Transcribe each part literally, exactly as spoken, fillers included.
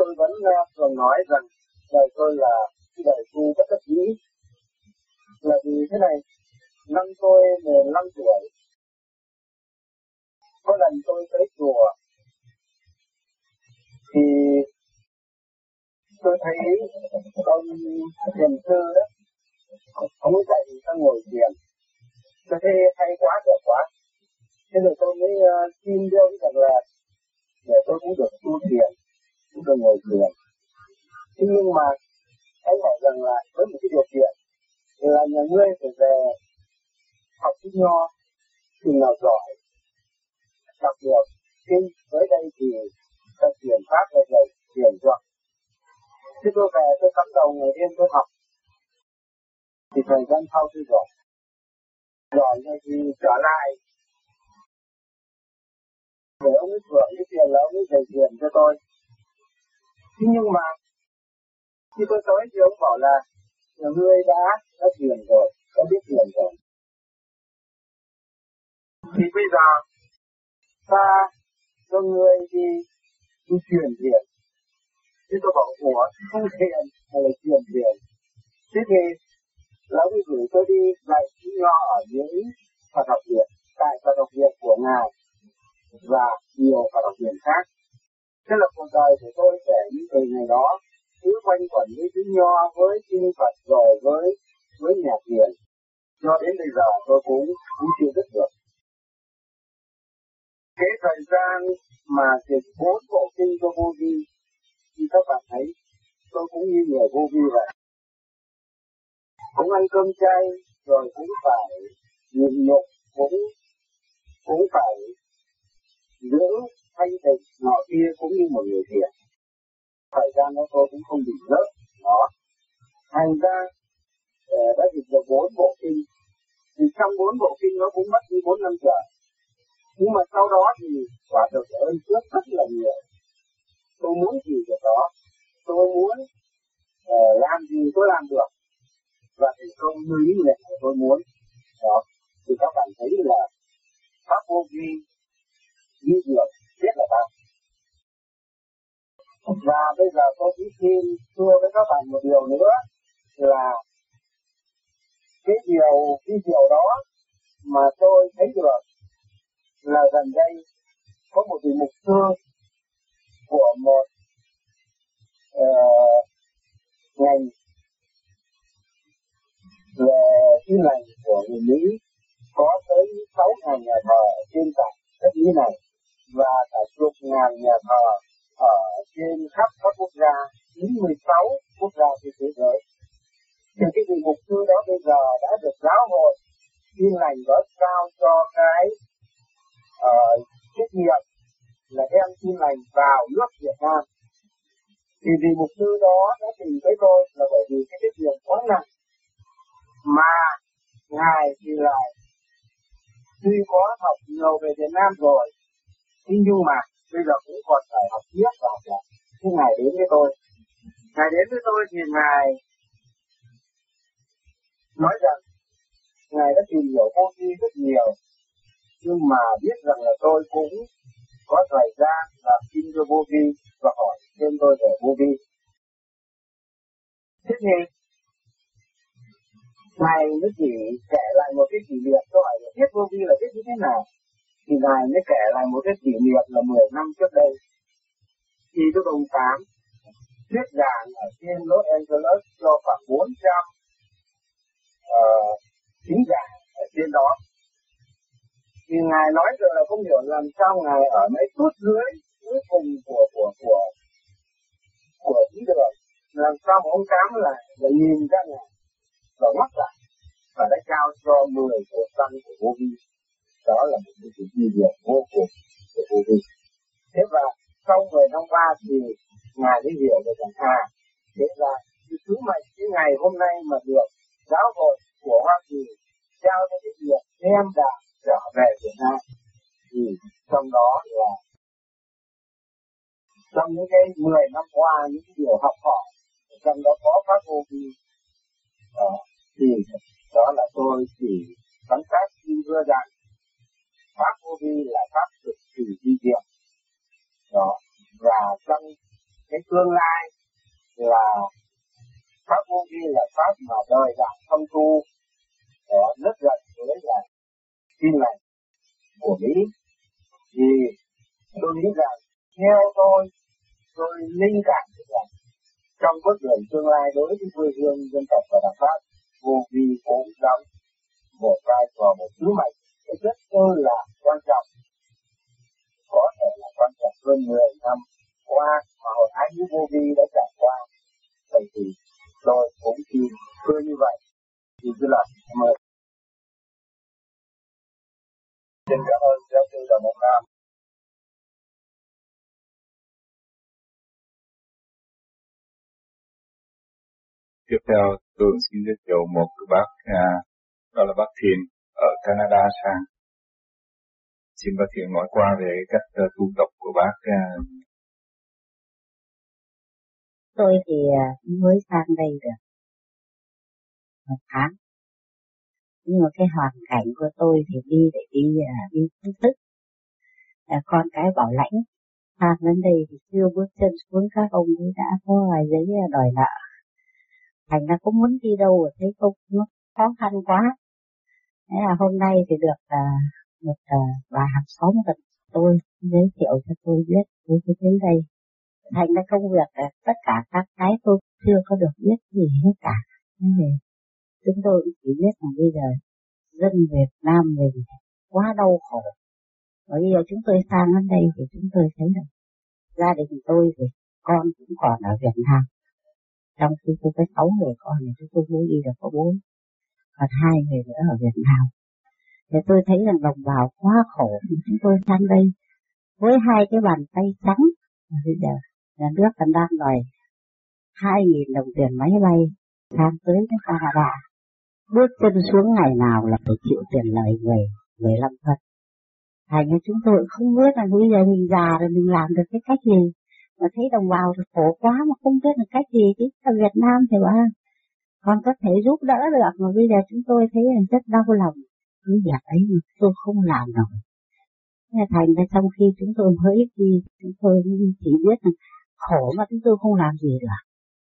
vẫn uh, thường nói rằng đời tôi là đời tu bất đắc dĩ. Là vì thế này, năm tôi mười lăm tuổi, có lần tôi tới chùa thì tôi thấy ông thiền sư đó, ông ấy dạy ta ngồi thiền. Tôi thấy hay quá, được quá. Thế rồi tôi mới uh, xin với ông rằng là để tôi cũng được tu thiền, cũng được ngồi thiền. Thế nhưng mà ông bảo rằng là với một cái điều kiện là nhà ngươi phải về học chữ nho, thì nào giỏi, đọc được kinh. Tới đây thì ta truyền pháp là rồi truyền được. Thế tôi về tôi cắm đầu ngày đêm tôi học, thì thời gian sau tôi giỏi. Giỏi rồi thì trở lại để ông ấy thưởng cái tiền là ông ấy dạy tiền cho tôi. Thế nhưng mà khi tôi tới thì ông bảo là nhà ngươi đã đã tiền rồi, đã biết tiền rồi. Thì bây giờ ta cho ngươi đi đi truyền tiền. Thế tôi bảo ủa, không tiền mà lại truyền tiền. Thế thì lão ấy gửi tôi đi dạy chữ nho ở những Phật học viện, tại Phật học viện của ngài và nhiều Phật học viện khác. Thế là cuộc đời của tôi để những từ ngày đó cứ quanh quẩn với chữ nho, với kinh Phật rồi với với nhà thiền. Cho đến bây giờ tôi cũng cũng chưa dứt được. Cái thời gian mà dịch bốn bộ kinh cho vô vi, thì các bạn thấy tôi cũng như người vô vi vậy. Cũng ăn cơm chay, rồi cũng phải nhịn nhục, cũng cũng phải giữ thanh tịnh nọ kia cũng như một người thiền. Thời gian đó tôi cũng không bị rớt đó. Thành ra đã dịch được bốn bộ kinh, thì trong bốn bộ kinh nó cũng mất đi bốn năm trời. Nhưng mà sau đó thì quả thực ơn phước rất là nhiều. Tôi muốn gì được đó, tôi muốn uh, làm gì tôi làm được, và thành công như ý nguyện của tôi muốn. Đó, thì các bạn thấy là pháp vô vi như được rất là bao. Và bây giờ tôi cũng xin thưa với các bạn một điều nữa là cái điều cái điều đó mà tôi thấy được là gần đây có một vị mục sư của một uh, ngành về tin lành của người Mỹ có tới sáu ngàn nhà thờ trên cả đất Mỹ này và cả chục ngàn nhà thờ ở trên khắp các quốc gia, chín mươi sáu quốc gia trên thế giới. Thì cái vị mục sư đó bây giờ đã được giáo hội tin lành đó trao cho cái uh, trách nhiệm là đem tin lành vào nước Việt Nam. Thì vị mục sư đó đã tìm tới tôi là bởi vì cái trách nhiệm quá nặng, mà ngài thì lại tuy có học nhiều về Việt Nam rồi, nhưng mà bây giờ cũng còn phải học tiếp và học lại. Thế ngài đến với tôi, ngài đến với tôi thì ngài nói rằng ngài đã tìm hiểu vô vi rất nhiều, nhưng mà biết rằng là tôi cũng có thời gian làm kinh cho vô vi và hỏi thêm tôi về vô vi. Thế thì ngài mới chỉ kể lại một cái kỷ niệm cho hỏi là biết vô vi là biết như thế nào. Thì ngài mới kể lại một cái kỷ niệm là mười năm trước đây, khi tôi đồng tám thuyết giảng ở trên Los Angeles cho khoảng bốn trăm uh, thính giả ở trên đó. Thì ngài nói rồi là không hiểu làm sao ngài ở mấy phút dưới cuối cùng của của của của thí đường, làm sao mà ông Tám lại để nhìn ra ngài và mắt lại và đã trao cho mười bộ tăng của vô vi. Đó là một cái sự ghi nhận vô cùng của vô vi. Thế và sau mười năm qua thì ngài mới hiểu được rằng à, thế là cái sứ mệnh cái ngày hôm nay mà được giáo hội của Hoa Kỳ trao cho cái việc đem đạo trở về Việt Nam, thì trong đó là trong những cái mười năm qua những cái điều học hỏi, trong đó có pháp vô vi, đó, thì đó là tôi chỉ phán xét xin đưa rằng pháp vô vi là pháp cực kỳ vi diệu. Đó, và trong cái tương lai là pháp vô vi, là pháp mà đời đạo không tu ở rất gần với là tin lành của Mỹ. Thì tôi nghĩ rằng theo tôi tôi linh cảm được rằng trong bước đường tương lai đối với quê hương dân tộc và đạo Pháp, vô vi cũng đóng một vai trò, một sứ mệnh rất là quan trọng, có thể là quan trọng hơn mười năm qua mà hội thánh vô vi đã trải qua. Vậy thì tôi cũng tin thưa như vậy. Thì cứ là cảm ơn. Xin cảm ơn giáo sư Đào Mộng Nam. Tiếp theo tôi xin giới thiệu một bác, à, đó là bác Thiện ở Canada sang. Xin bác Thiện nói qua về cách uh, tu tập của bác. Uh... Tôi thì uh, mới sang đây được một tháng, nhưng mà cái hoàn cảnh của tôi thì đi để đi uh, đi chính thức. Uh, con cái bảo lãnh sang đến đây thì chưa bước chân xuống các ông ấy đã có vài giấy đòi nợ. Thành ra cũng muốn đi đâu rồi thấy không nó khó khăn quá. Thế là hôm nay thì được uh, một uh, bà hàng xóm gần tôi giới thiệu cho tôi biết, tôi mới đến đây. Thành ra công việc uh, tất cả các cái tôi chưa có được biết gì hết cả. Nên chúng tôi chỉ biết là bây giờ dân Việt Nam mình quá đau khổ. Và bây giờ chúng tôi sang đến đây thì chúng tôi thấy là gia đình tôi thì con cũng còn ở Việt Nam. Trong khi tôi có sáu người con thì chúng tôi mới đi được có bốn, còn hai người nữa ở Việt Nam. Thì tôi thấy rằng đồng bào quá khổ, chúng tôi sang đây với hai cái bàn tay trắng. Bây giờ nhà nước còn đang đòi hai nghìn đồng tiền máy bay sang tới cái Canada. Bước chân xuống ngày nào là phải chịu tiền lời về mười lăm phân. Thành ra chúng tôi không biết là bây giờ mình già rồi mình làm được cái cách gì. Mà thấy đồng bào thì khổ quá mà không biết là cách gì chứ. Ở Việt Nam thì bà còn có thể giúp đỡ được, mà bây giờ chúng tôi thấy là rất đau lòng. Cái việc ấy mà tôi không làm nổi. Thành ra trong khi chúng tôi mới đi, chúng tôi chỉ biết là khổ mà chúng tôi không làm gì được.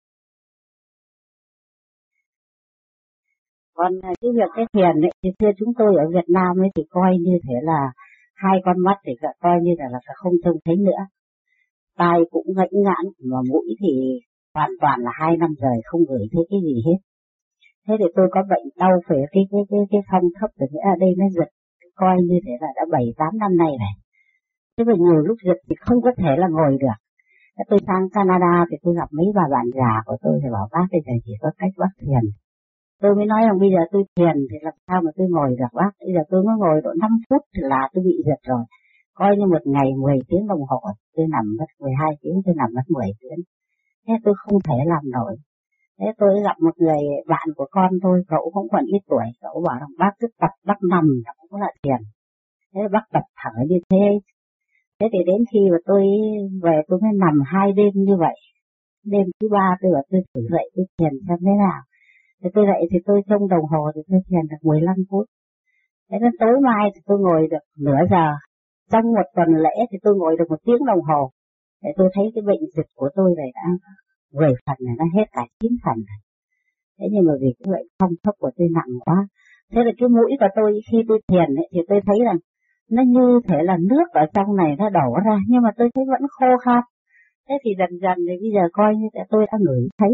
Còn cái việc cái thiền ấy, thì thưa chúng tôi ở Việt Nam ấy thì coi như thế là hai con mắt thì coi như là, là không trông thấy nữa. Tai cũng ngẫy ngãn, mà mũi thì hoàn toàn là hai năm rồi không ngửi thấy cái gì hết. Thế thì tôi có bệnh đau về cái cái cái cái phong thấp rồi, ở đây nó giật, coi như thế là đã bảy tám năm nay này. Thế mà nhiều lúc giật thì không có thể là ngồi được. Thế tôi sang Canada thì tôi gặp mấy bà bạn già của tôi thì bảo bác bây giờ chỉ có cách bác thiền. Tôi mới nói rằng bây giờ tôi thiền thì làm sao mà tôi ngồi được bác. Bây giờ tôi mới ngồi độ năm phút thì là tôi bị giật rồi. Coi như một ngày mười tiếng đồng hồ, tôi nằm mất mười hai tiếng, tôi nằm mất mười tiếng. Thế tôi không thể làm nổi. Thế tôi gặp một người bạn của con tôi, cậu cũng còn ít tuổi, cậu bảo rằng bác cứ tập, bác nằm cũng là thiền. Thế bác tập thở như thế. Thế thì đến khi mà tôi về tôi mới nằm hai đêm như vậy. Đêm thứ ba tôi bảo tôi thử dậy tôi thiền xem thế nào. Thế tôi dậy thì tôi trong đồng hồ thì tôi thiền được mười lăm phút. Thế đến tối mai thì tôi ngồi được nửa giờ. Trong một tuần lễ thì tôi ngồi được một tiếng đồng hồ. Để tôi thấy cái bệnh dịch của tôi này đã mười phần này, nó hết cả chín phần này. Thế nhưng mà vì cái bệnh phong thấp của tôi nặng quá. Thế là cái mũi của tôi khi tôi thiền ấy, thì tôi thấy rằng nó như thể là nước ở trong này nó đổ ra. Nhưng mà tôi thấy vẫn khô khát. Thế thì dần dần thì bây giờ coi như tôi đã ngửi thấy.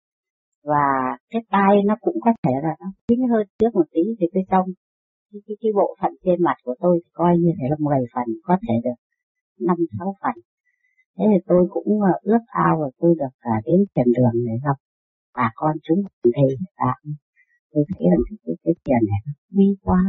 Và cái tai nó cũng có thể là nó kín hơn trước một tí thì tôi trong. Cái, cái, cái bộ phận trên mặt của tôi thì coi như thế là mười phần, có thể được năm sáu phần. Thế thì tôi cũng ước ao và tôi được uh, đến thiền đường để gặp bà con chúng ở đây. À, tôi thấy là cái, cái, cái thiền này nó quý quá.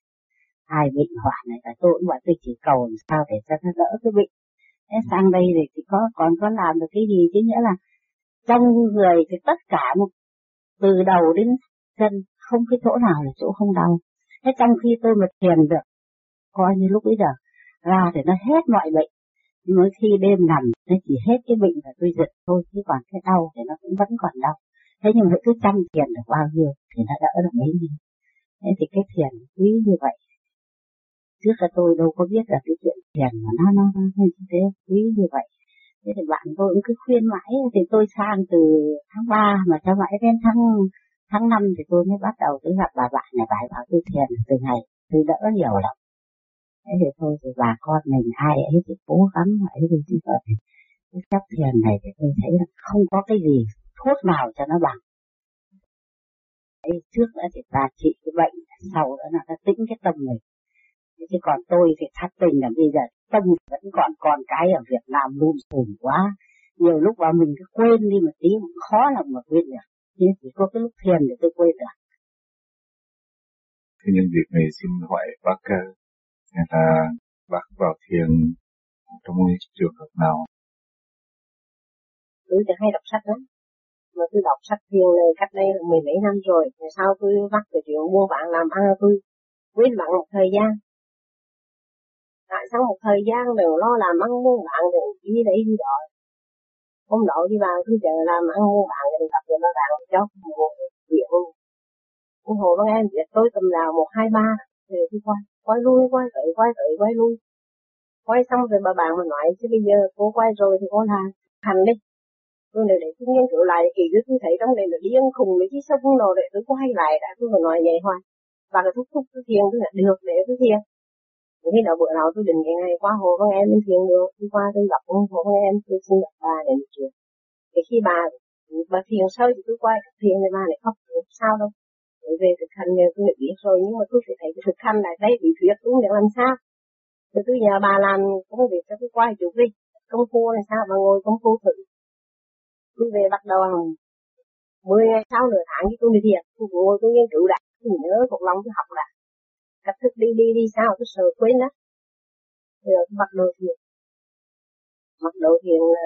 Hai bệnh hoạn này là tôi cũng bảo tôi chỉ cầu làm sao để cho nó đỡ cái bệnh. Thế sang đây thì chỉ có còn có làm được cái gì chứ, nghĩa là trong người thì tất cả một từ đầu đến chân không cái chỗ nào là chỗ không đau. Thế trong khi tôi mà thiền được, coi như lúc bây giờ ra thì nó hết mọi bệnh. Nhưng mà khi đêm nằm nó chỉ hết cái bệnh là tôi giật thôi, chứ còn cái đau thì nó cũng vẫn còn đau. Thế nhưng mà cứ chăm thiền được bao nhiêu thì nó đỡ được bấy nhiêu. Thế thì cái thiền quý như vậy. Trước là tôi đâu có biết là cái chuyện thiền mà nó nó như thế quý như vậy. Thế thì bạn tôi cũng cứ khuyên mãi, thì tôi sang từ tháng ba mà cho mãi đến tháng tháng năm thì tôi mới bắt đầu tôi gặp bà bạn này, bà bảo tôi thiền từ ngày tôi đỡ nhiều lắm. Thế thì thôi thì bà con mình ai ấy thì cố gắng ấy thì chứ vậy. Cái chấp thiền này thì tôi thấy là không có cái gì thuốc nào cho nó bằng. Đấy, trước đã thì ta trị cái bệnh, sau đó là ta tĩnh cái tâm mình. Chứ còn tôi thì thắt tình là bây giờ tâm vẫn còn còn cái ở Việt Nam lùm xùm quá. Nhiều lúc mà mình cứ quên đi một tí, khó lòng mà quên được. Nhưng chỉ có cái lúc thiền để tôi quên được. Thế nhân dịp này xin hỏi bác là bác vào thiền trong trường hợp nào? Tôi thì hay đọc sách lắm. Mà tôi đọc sách thiền này cách đây là mười mấy năm rồi. Ngày sau tôi bắt cái chuyện buôn bán làm ăn tôi quên bạn một thời gian. Tại sao một thời gian đều lo làm ăn buôn bán đều đi đấy đi đó. Hôm đó đi vào tôi chờ làm ăn buôn bán thì gặp được nó bạn cho một chuyện. Ông hồ con em biết tôi tầm nào một hai ba thì tôi quay quay lui quay tới quay tới quay lui. Quay xong rồi bà bạn mà nói chứ bây giờ cô quay rồi thì cô làm thành đi. Tôi này để tôi nghiên cứu lại kỳ cứ tôi thấy trong này là điên khùng với chứ sông đồ để tôi quay lại đã tôi còn nói vậy hoài. Và cái thúc thúc tôi thiền tôi là được để tôi thiền. Khi nào bữa nào tôi định cái ngày qua hồ con em lên thiền được, tôi qua tôi gặp ông hồ con em tôi xin gặp bà để một chuyện. Thì khi bà bà thiền sâu thì tôi qua thiền thì bà lại khóc được sao đâu. Để về thực hành này tôi đã biết rồi nhưng mà tôi phải thấy cái thực hành lại đây bị thuyết tôi không biết làm sao. Thì tôi nhờ bà làm công việc cho tôi quay chụp đi, công phu này sao bà ngồi công phu thử. Tôi về bắt đầu mười ngày sau nửa tháng thì tôi đi thiền, tôi ngồi tôi nghiên cứu đã, tôi nhớ một lòng tôi học đã. Cách thức đi đi đi sao tôi sợ quên đó. Thì rồi tôi bắt đầu thiền. Bắt đầu thiền là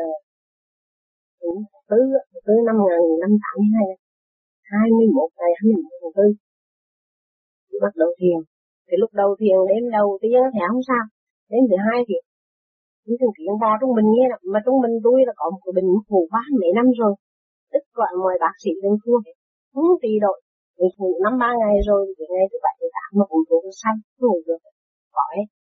từ từ năm một nghìn chín trăm tám mươi hai, hai mươi mốt ngày hai mươi mốt tháng tư. Tôi bắt đầu thiền. Thì lúc đầu thiền đêm đầu tiên thì không sao. Đêm thứ hai thì tôi thường kiện bò trong mình nghe, mà trong mình tôi là có một cái bệnh phù ba mấy năm rồi. Tức gọi mọi bác sĩ lên thua không tì đội. Mình phụ năm ba ngày rồi, thì ngày thứ bảy thứ tám mà cũng thuộc xanh, không được khỏi.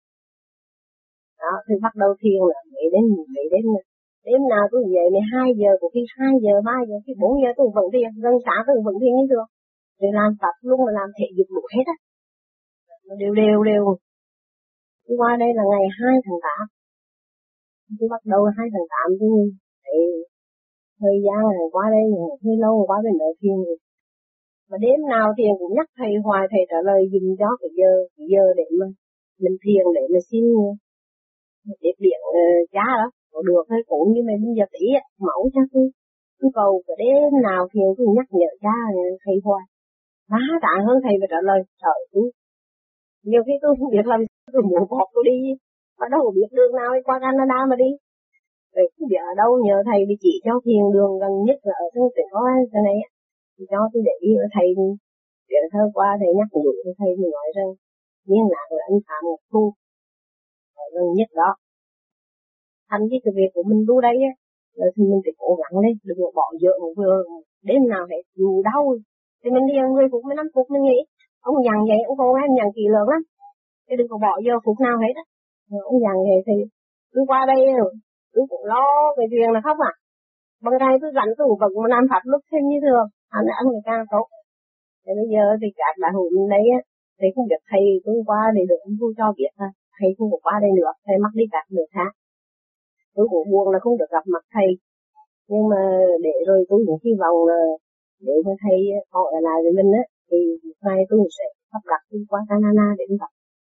Đó, thì bắt đầu thiền là mấy đến mấy đến đêm nào tôi về mười hai giờ, của khi hai giờ, ba giờ, khi bốn giờ tôi vẫn thiền, gần sáng tôi vẫn thiền như thường. Rồi làm tập luôn mà làm thể dục đủ hết á. Đều đều đều. Tôi qua đây là ngày hai tháng tám. Tôi bắt đầu hai tháng tám tôi thấy thời gian này qua đây hơi lâu quá bên đợi thiền rồi. Mà đêm nào thiền cũng nhắc thầy hoài, thầy trả lời dùm cho cái giờ, cái giờ để mà mình thiền để mà xin tiếp điện uh, cha đó. Có được hay cũng như mấy bây giờ tỷ mẫu cha tôi. Tôi cầu cái đêm nào thiền tôi nhắc nhở cha thầy hoài. Má tạ hơn thầy mà trả lời, trời tôi. Nhiều khi tôi không biết làm tôi muốn bọt tôi đi. Mà đâu có biết đường nào đi qua Canada mà đi. Rồi không biết ở đâu nhờ thầy đi chỉ cho thiền đường gần nhất là ở trong tỉnh Hóa cái này á. Thì cho tôi để ý ở thầy chuyện thơ qua thầy nhắc nhủ thầy thì nói rằng liên lạc với anh Phạm Ngọc Thu ở gần nhất đó. Thành với cái việc của mình đu đây á, rồi thì mình phải cố gắng lên, đừng có bỏ dở một vừa đêm nào hết dù đau thì mình đi mười phút mười lăm phút mình nghĩ ông dặn vậy ông cô em dặn kỳ lượng lắm, chứ đừng có bỏ giờ phút nào hết á. Ông dặn vậy thì cứ qua đây rồi tôi cũng lo về chuyện là khóc à, bằng ngày tôi rảnh tôi vẫn mà làm pháp lúc thêm như thường, anh ăn người càng tốt. Thì bây giờ thì các bạn hữu mình đấy á, thì không biết thầy tôi qua để được ông vui cho biết thôi, thầy không có qua đây nữa, thầy mắc đi các nước khác. Tôi cũng buồn là không được gặp mặt thầy, nhưng mà để rồi tôi cũng hy vọng là để cho thầy họ ở lại với mình á, thì nay tôi sẽ sắp đặt đi qua Canada để gặp.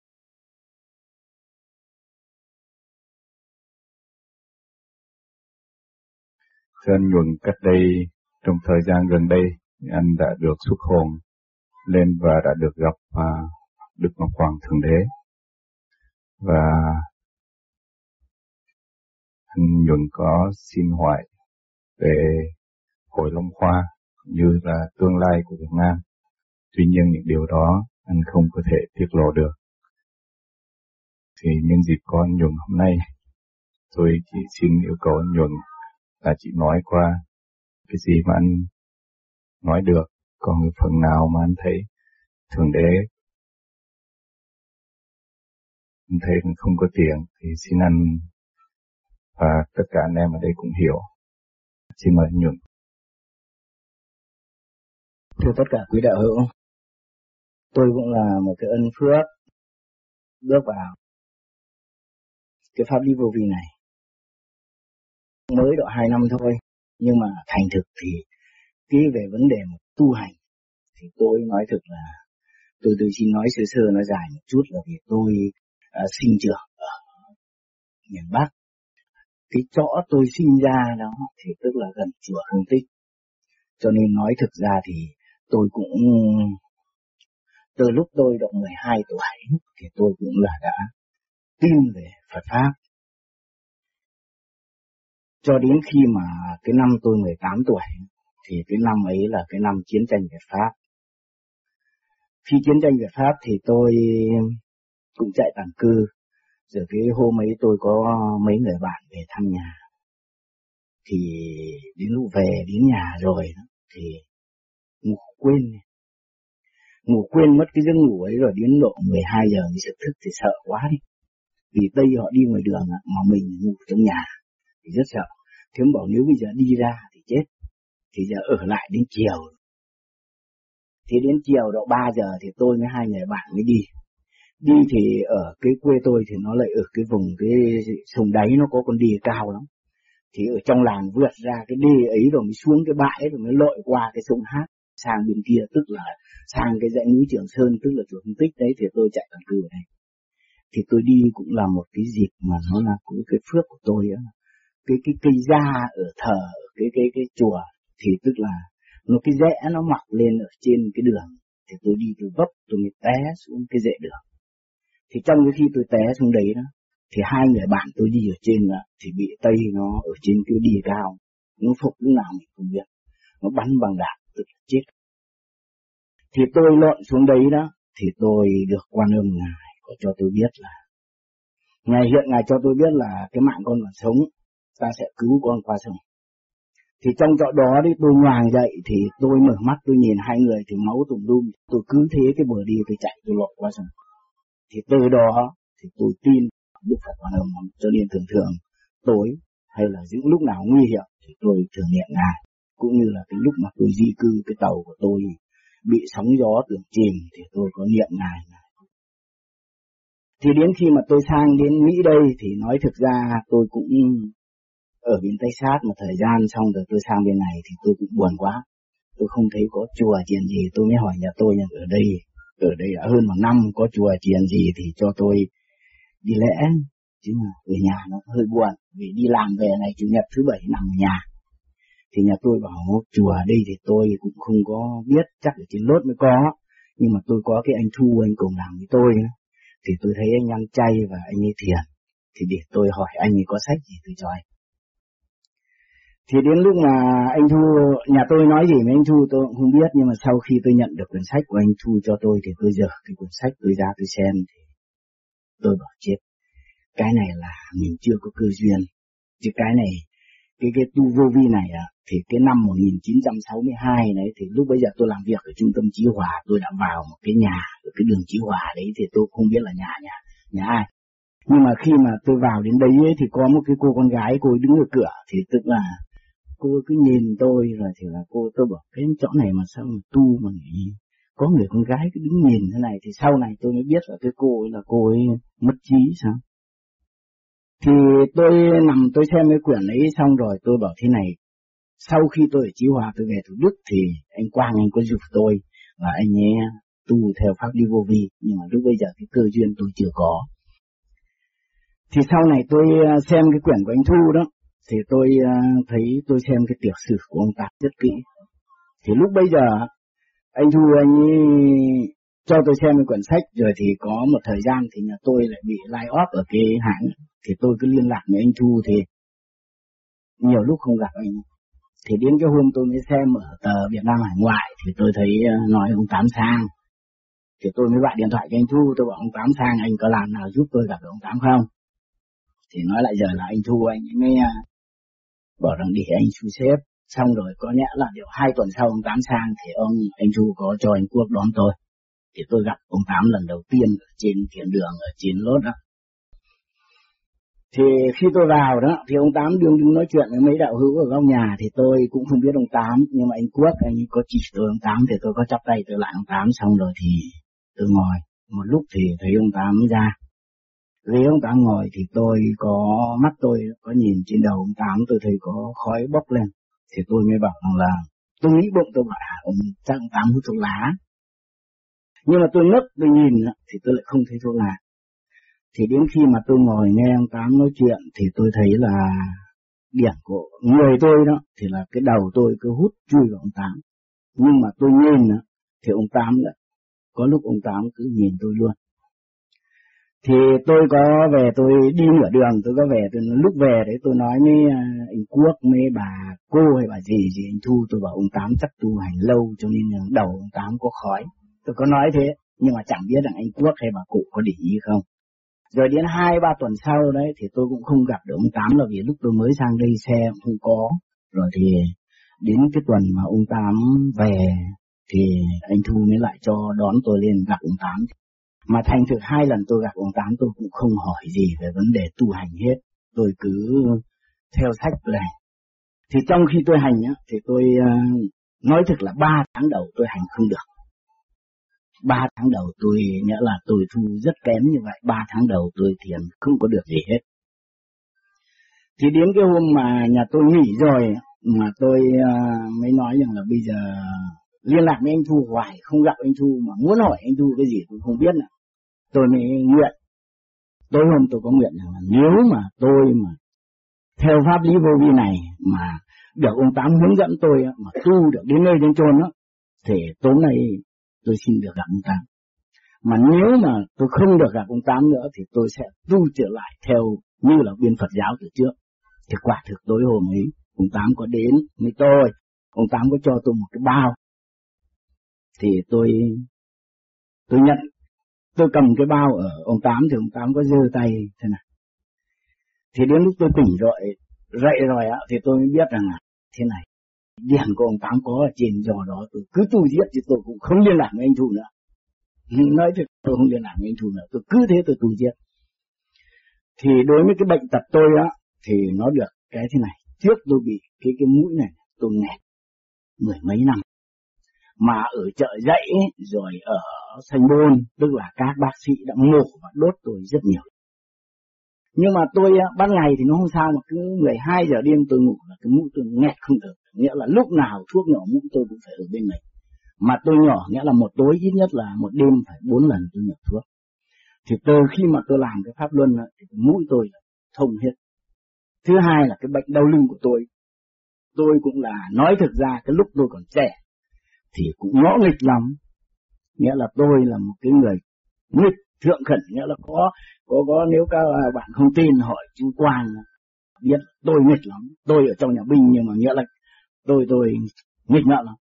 Thưa anh Nhuận, cách đây, trong thời gian gần đây, anh đã được xuất hồn lên và đã được gặp uh, Đức Ngọc Hoàng Thượng Đế. Và anh Nhuận có xin hỏi về Hội Long Hoa như là tương lai của Việt Nam. Tuy nhiên những điều đó anh không có thể tiết lộ được. Thì nhân dịp có anh Nhuận hôm nay, tôi chỉ xin yêu cầu anh Nhuận là chỉ nói qua cái gì mà anh nói được. Còn cái phần nào mà anh thấy Thượng Đế anh thấy không có tiền thì xin anh và tất cả anh em ở đây cũng hiểu. Xin mời Nhuận. Thưa tất cả quý đạo hữu, tôi cũng là một cái ân phước bước vào cái pháp lý vô vi này. Mới độ hai năm thôi, nhưng mà thành thực thì kỹ về vấn đề một tu hành thì tôi nói thực là tôi tôi xin nói sơ sơ nói dài một chút là vì tôi à, sinh trưởng ở miền Bắc. Cái chỗ tôi sinh ra đó thì tức là gần chùa Hương Tích, cho nên nói thực ra thì tôi cũng từ lúc tôi độ mười hai tuổi thì tôi cũng là đã tin về Phật Pháp. Cho đến khi mà cái năm tôi mười tám tuổi thì cái năm ấy là cái năm chiến tranh Việt Pháp. Khi chiến tranh Việt Pháp thì tôi cũng chạy tản cư. Rồi cái hôm ấy tôi có mấy người bạn về thăm nhà. Thì đến lúc về đến nhà rồi thì ngủ quên. Ngủ quên mất cái giấc ngủ ấy rồi đến độ mười hai giờ thì giật thức thì sợ quá đi. Vì Tây họ đi ngoài đường mà mình ngủ trong nhà thì rất sợ. Thế bảo nếu bây giờ đi ra thì chết. Thì giờ ở lại đến chiều. Thì đến chiều độ ba giờ thì tôi với hai người bạn mới đi. Đi thì ở cái quê tôi thì nó lại ở cái vùng cái sông đáy nó có con đê cao lắm. Thì ở trong làng vượt ra cái đê ấy rồi mới xuống cái bãi rồi mới lội qua cái sông Hát sang bên kia, tức là sang cái dãy núi Trường Sơn, tức là chùa Hương Tích đấy. Thì tôi chạy tản cư ở đây. Thì tôi đi cũng là một cái dịp mà nó là cũng cái phước của tôi á. Cái cái cây da ở thờ ở cái cái cái chùa thì tức là nó cái rẽ nó mọc lên ở trên cái đường. Thì tôi đi tôi vấp tôi mới té xuống cái rễ đường. Thì trong cái khi tôi té xuống đấy đó thì hai người bạn tôi đi ở trên đó, thì bị Tây nó ở trên cái đê cao, nó phục lúc nào mình không biết, nó bắn bằng đạn tức là chết. Thì tôi lộn xuống đấy đó thì tôi được Quan Âm ngài có cho tôi biết là ngài hiện ngài cho tôi biết là cái mạng con còn sống, ta sẽ cứu con qua sông. Thì trong chỗ đó đấy tôi nhoàng dậy thì tôi mở mắt tôi nhìn hai người thì máu tùm lum, tôi cứ thế cái bờ đi tôi chạy tôi lội qua sông. Thì từ đó thì tôi tin Đức Phật Quan Âm, cho nên thường thường tối hay là những lúc nào nguy hiểm thì tôi thường niệm ngài. Cũng như là cái lúc mà tôi di cư cái tàu của tôi bị sóng gió tưởng chìm thì tôi có niệm ngài. Thì đến khi mà tôi sang đến Mỹ đây thì nói thực ra tôi cũng ở bên Tây Sát một thời gian, xong rồi tôi sang bên này thì tôi cũng buồn quá. Tôi không thấy có chùa chiền gì, tôi mới hỏi nhà tôi là ở đây, ở đây đã hơn một năm có chùa chiền gì thì cho tôi đi lễ. Chứ mà về nhà nó hơi buồn, vì đi làm về này chủ nhật thứ bảy nằm ở nhà. Thì nhà tôi bảo chùa ở đây thì tôi cũng không có biết, chắc ở trên lốt mới có. Nhưng mà tôi có cái anh Thu, anh cùng làm với tôi ấy. Thì tôi thấy anh ăn chay và anh ấy thiền. Thì để tôi hỏi anh ấy có sách gì tôi cho anh. Thì đến lúc mà anh Thu, nhà tôi nói gì với anh Thu tôi cũng không biết. Nhưng mà sau khi tôi nhận được quyển sách của anh Thu cho tôi thì tôi dở cái quyển sách tôi ra tôi xem. Thì tôi bảo chết, cái này là mình chưa có cơ duyên. Chứ cái này, cái cái tu vô vi này à, thì cái năm một nghìn chín trăm sáu mươi hai đấy, thì lúc bây giờ tôi làm việc ở trung tâm Chí Hòa, tôi đã vào một cái nhà, ở cái đường Chí Hòa đấy, thì tôi không biết là nhà nhà, nhà ai. Nhưng mà khi mà tôi vào đến đấy ấy, thì có một cái cô con gái, cô ấy đứng ở cửa, thì tức là cô cứ nhìn tôi rồi thì là cô, tôi bảo cái chỗ này mà sao mà tu mà nghĩ có người con gái cứ đứng nhìn thế này. Thì sau này tôi mới biết là cái cô ấy là cô ấy mất trí sao. Thì tôi nằm tôi xem cái quyển ấy xong rồi tôi bảo thế này, sau khi tôi ở Chí Hòa tôi về Thủ Đức thì anh Quang anh có giúp tôi và anh ấy tu theo pháp lý vô vi, nhưng mà lúc bây giờ cái cơ duyên tôi chưa có. Thì sau này tôi xem cái quyển của anh Thu đó, thì tôi thấy tôi xem cái tiểu sử của ông ta rất kỹ. Thì lúc bây giờ anh Thu anh ấy cho tôi xem cái quyển sách rồi thì có một thời gian thì nhà tôi lại bị lay off ở cái hãng. Thì tôi cứ liên lạc với anh Thu thì nhiều lúc không gặp anh. Thì đến cái hôm tôi mới xem ở tờ Việt Nam Hải Ngoại thì tôi thấy nói ông Tám Sang. Thì tôi mới gọi điện thoại cho anh Thu, tôi bảo ông Tám Sang anh có làm nào giúp tôi gặp được ông Tám không? Thì nói lại giờ là anh Thu anh ấy mới bảo rằng để anh thu xếp. Xong rồi có nhẽ là điều hai tuần sau ông Tám sang thì ông anh Thu có cho anh Quốc đón tôi. Thì tôi gặp ông Tám lần đầu tiên ở trên thiền đường ở trên lốt đó. Thì khi tôi vào đó thì ông Tám đương đương nói chuyện với mấy đạo hữu ở góc nhà, thì tôi cũng không biết ông Tám, nhưng mà anh Quốc anh có chỉ tôi ông Tám thì tôi có chắp tay tôi lại ông Tám, xong rồi thì tôi ngồi một lúc thì thấy ông Tám ra. Vì ông Tám ngồi thì tôi có mắt tôi có nhìn trên đầu ông Tám, tôi thấy có khói bốc lên, thì tôi mới bảo rằng là tôi nghĩ bụng tôi bảo à, ông chắc ông Tám hút thuốc lá. Nhưng mà tôi ngước tôi nhìn thì tôi lại không thấy thuốc lá. Thì đến khi mà tôi ngồi nghe ông Tám nói chuyện thì tôi thấy là điểm của người tôi đó thì là cái đầu tôi cứ hút chui vào ông Tám. Nhưng mà tôi nhìn đó, thì ông Tám lại có lúc ông Tám cứ nhìn tôi luôn. Thì tôi có về, tôi đi nửa đường tôi có về, tôi lúc về đấy tôi nói với anh Quốc, với bà cô hay bà gì gì anh Thu, tôi bảo ông Tám chắc tu hành lâu cho nên đầu ông Tám có khói. Tôi có nói thế, nhưng mà chẳng biết rằng anh Quốc hay bà cụ có để ý không. Rồi đến hai ba tuần sau đấy thì tôi cũng không gặp được ông Tám, là vì lúc tôi mới sang đây xe cũng không có. Rồi thì đến cái tuần mà ông Tám về thì anh Thu mới lại cho đón tôi lên gặp ông Tám. Mà thành thực hai lần tôi gặp ông Tám tôi cũng không hỏi gì về vấn đề tu hành hết, tôi cứ theo sách này. Thì trong khi tôi hành á, thì tôi nói thực là ba tháng đầu tôi hành không được. Ba tháng đầu tôi, nghĩa là tôi thu rất kém như vậy, ba tháng đầu tôi thiền không có được gì hết. Thì đến cái hôm mà nhà tôi nghỉ rồi mà tôi uh, mới nói rằng là bây giờ liên lạc với anh Thu hoài không gặp anh Thu, mà muốn hỏi anh Thu cái gì tôi không biết nữa. Tôi mới nguyện, tối hôm tôi có nguyện rằng là nếu mà tôi mà theo pháp lý vô vi này mà được ông Tám hướng dẫn tôi mà tu được đến nơi đến chốn đó, thì tối nay tôi xin được gặp ông Tám. Mà nếu mà tôi không được gặp ông Tám nữa thì tôi sẽ tu trở lại theo như là bên Phật giáo từ trước. Thì quả thực tối hôm ấy ông Tám có đến với tôi, ông Tám có cho tôi một cái bao. Thì tôi tôi nhận, tôi cầm cái bao ở ông Tám thì ông Tám có giơ tay thế này. Thì đến lúc tôi tỉnh rồi, dậy rồi á, thì tôi mới biết rằng là thế này, điển của ông Tám có ở trên, do đó tôi cứ tu giết thì tôi cũng không liên lạc với anh Thu nữa. Nói thật tôi không liên lạc với anh Thu nữa, tôi cứ thế tôi tu giết. Thì đối với cái bệnh tật tôi á, thì nó được cái thế này. Trước tôi bị cái cái mũi này, tôi nghẹt mười mấy năm. Mà ở chợ Dãy rồi ở Sanh Bôn, tức là các bác sĩ đã mổ và đốt tôi rất nhiều. Nhưng mà tôi ban ngày thì nó không sao, mà cứ mười hai giờ đêm tôi ngủ là cái mũi tôi nghẹt không được. Nghĩa là lúc nào thuốc nhỏ mũi tôi cũng phải ở bên mình. Mà tôi nhỏ nghĩa là một tối ít nhất là một đêm phải bốn lần tôi nhập thuốc. Thì từ khi mà tôi làm cái pháp luân thì cái mũi tôi là thông hết. Thứ hai là cái bệnh đau lưng của tôi. Tôi cũng là nói thực ra cái lúc tôi còn trẻ thì cũng ngõ nghịch lắm. Nghĩa là tôi là một cái người nghịch thượng khẩn, nghĩa là có có có nếu các bạn không tin hỏi chú Quan biết tôi nghịch lắm. Tôi ở trong nhà binh nhưng mà nghĩa là tôi tôi nghịch ngợm lắm.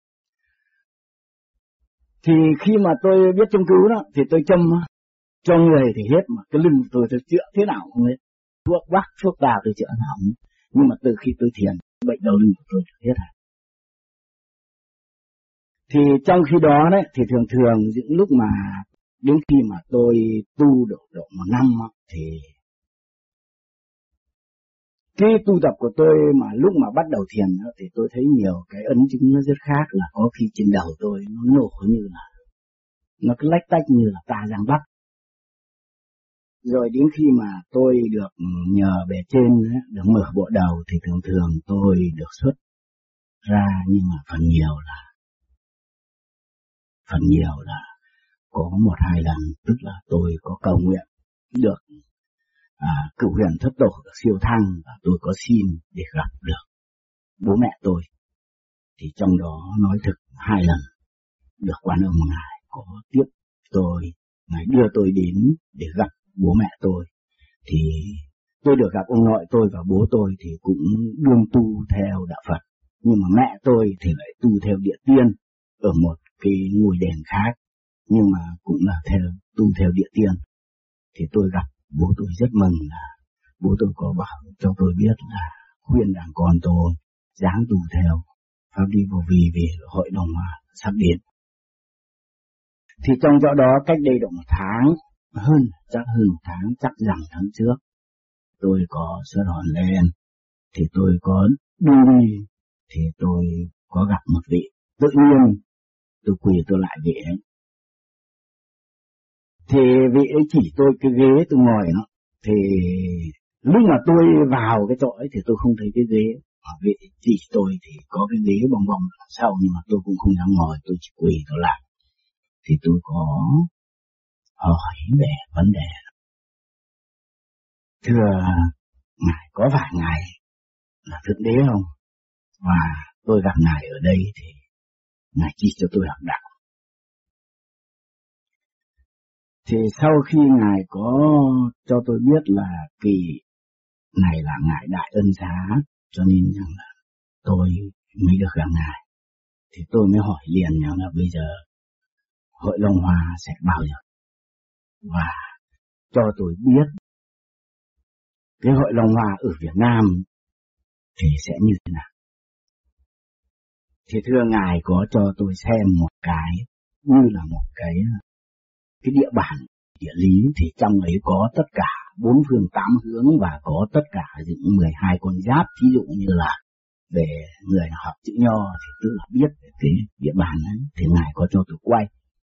Thì khi mà tôi biết châm cứu đó thì tôi châm cho người thì hết, mà cái lưng tôi tôi chữa thế nào không hết. Thuốc bắc thuốc tà tôi chữa nào không. Nhưng mà từ khi tôi thiền, bệnh đau lưng của tôi hết hẳn. Thì trong khi đó đấy thì thường thường những lúc mà đến khi mà tôi tu độ độ một năm thì cái tu tập của tôi mà lúc mà bắt đầu thiền thì tôi thấy nhiều cái ấn chứng nó rất khác, là có khi trên đầu tôi nó nổ như là nó cứ lách tách như là ta giang bắc. Rồi đến khi mà tôi được nhờ bề trên được mở bộ đầu thì thường thường tôi được xuất ra, nhưng mà phần nhiều là phần nhiều là có một hai lần, tức là tôi có cầu nguyện được à, cựu huyền thất tổ được siêu thăng, và tôi có xin để gặp được bố mẹ tôi. Thì trong đó nói thực hai lần được Quan Âm Ngài có tiếp tôi, Ngài đưa tôi đến để gặp bố mẹ tôi. Thì tôi được gặp ông nội tôi và bố tôi thì cũng đương tu theo đạo Phật, nhưng mà mẹ tôi thì lại tu theo địa tiên ở một cái ngôi đền khác, nhưng mà cũng là theo tu theo địa tiên. Thì tôi gặp bố tôi rất mừng, là bố tôi có bảo cho tôi biết là khuyên đàn con tôi dáng tu theo pháp đi vô vi về hội đồng sắp đến. Thì trong chỗ đó cách đây độ một tháng, hơn chắc hơn một tháng, chắc rằng tháng trước, tôi có xuất hồn lên, thì tôi có đi, thì tôi có gặp một vị. Tự nhiên tôi quỳ tôi lại vị ấy. Thì vị ấy chỉ tôi cái ghế tôi ngồi nó. Thì lúc mà tôi vào cái chỗ ấy thì tôi không thấy cái ghế. Ở vị chỉ tôi thì có cái ghế bong bong sau, nhưng mà tôi cũng không dám ngồi, tôi chỉ quỳ tôi lại. Thì tôi có hỏi về vấn đề. Thưa ngài, có phải ngài là Thượng Đế không? Và tôi gặp ngài ở đây thì ngài chỉ cho tôi học đạo. Thì sau khi ngài có cho tôi biết là kỳ này là ngài đại ân xá, cho nên rằng là tôi mới được gặp ngài. Thì tôi mới hỏi liền rằng là bây giờ Hội Long Hoa sẽ bao giờ? Và cho tôi biết cái Hội Long Hoa ở Việt Nam thì sẽ như thế nào. Thì thưa ngài có cho tôi xem một cái như là một cái cái địa bản địa lý, thì trong ấy có tất cả bốn phương tám hướng và có tất cả những mười hai con giáp. Ví dụ như là về người học chữ Nho thì tức là biết về cái địa bàn ấy, thì ngài có cho tôi quay.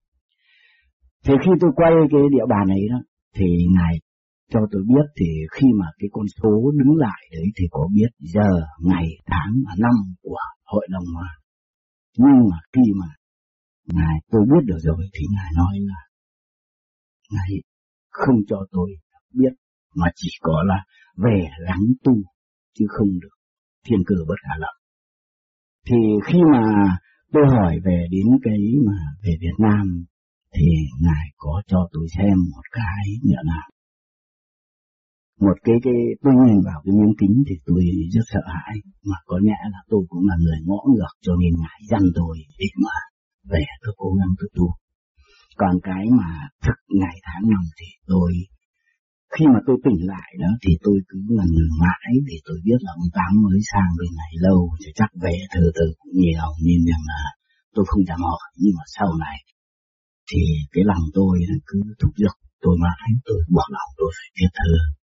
Thì khi tôi quay cái địa bàn ấy đó, thì ngài cho tôi biết thì khi mà cái con số đứng lại đấy thì có biết giờ, ngày, tháng và năm của Hội Long Hoa. Nhưng mà khi mà ngài tôi biết được rồi thì ngài nói là ngài không cho tôi biết, mà chỉ có là về gắng tu chứ không được thiên cơ bất khả lập. Thì khi mà tôi hỏi về đến cái mà về Việt Nam thì ngài có cho tôi xem một cái nghĩa là một cái cái tôi nhìn vào cái miếng kính thì tôi rất sợ hãi, mà có lẽ là tôi cũng là người ngõ ngược, cho nên ngài dặn tôi để mà về tôi cố gắng tôi tu. Còn cái mà thực ngày tháng năm thì tôi khi mà tôi tỉnh lại đó thì tôi cứ ngần ngừ mãi, để tôi biết là ông Tám mới sang bên này lâu thì chắc về từ từ cũng nhiều, nên rằng là tôi không dám hỏi. Nhưng mà sau này thì cái lòng tôi cứ thúc giục tôi mãi, tôi buộc lòng tôi phải viết thư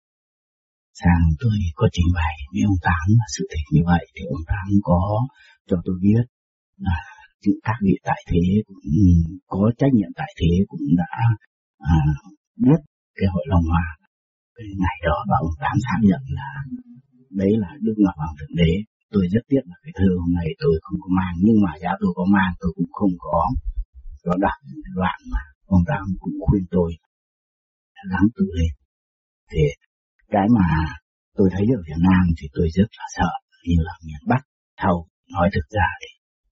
sang, tôi có trình bày với ông Tám là sự tình như vậy, thì ông Tám có cho tôi biết là các vị tại thế cũng có trách nhiệm tại thế cũng đã à, biết cái Hội Long Hoa cái ngày đó, và ông Tám xác nhận là đấy là Đức Ngọc Hoàng Thượng Đế. Tôi rất tiếc là cái thư hôm nay tôi không có mang, nhưng mà giá tôi có mang tôi cũng không có có đọc những đoạn mà ông Tám cũng khuyên tôi gắng tự lên. Thì cái mà tôi thấy ở Việt Nam thì tôi rất là sợ, như là miền Bắc thâu, nói thực ra thì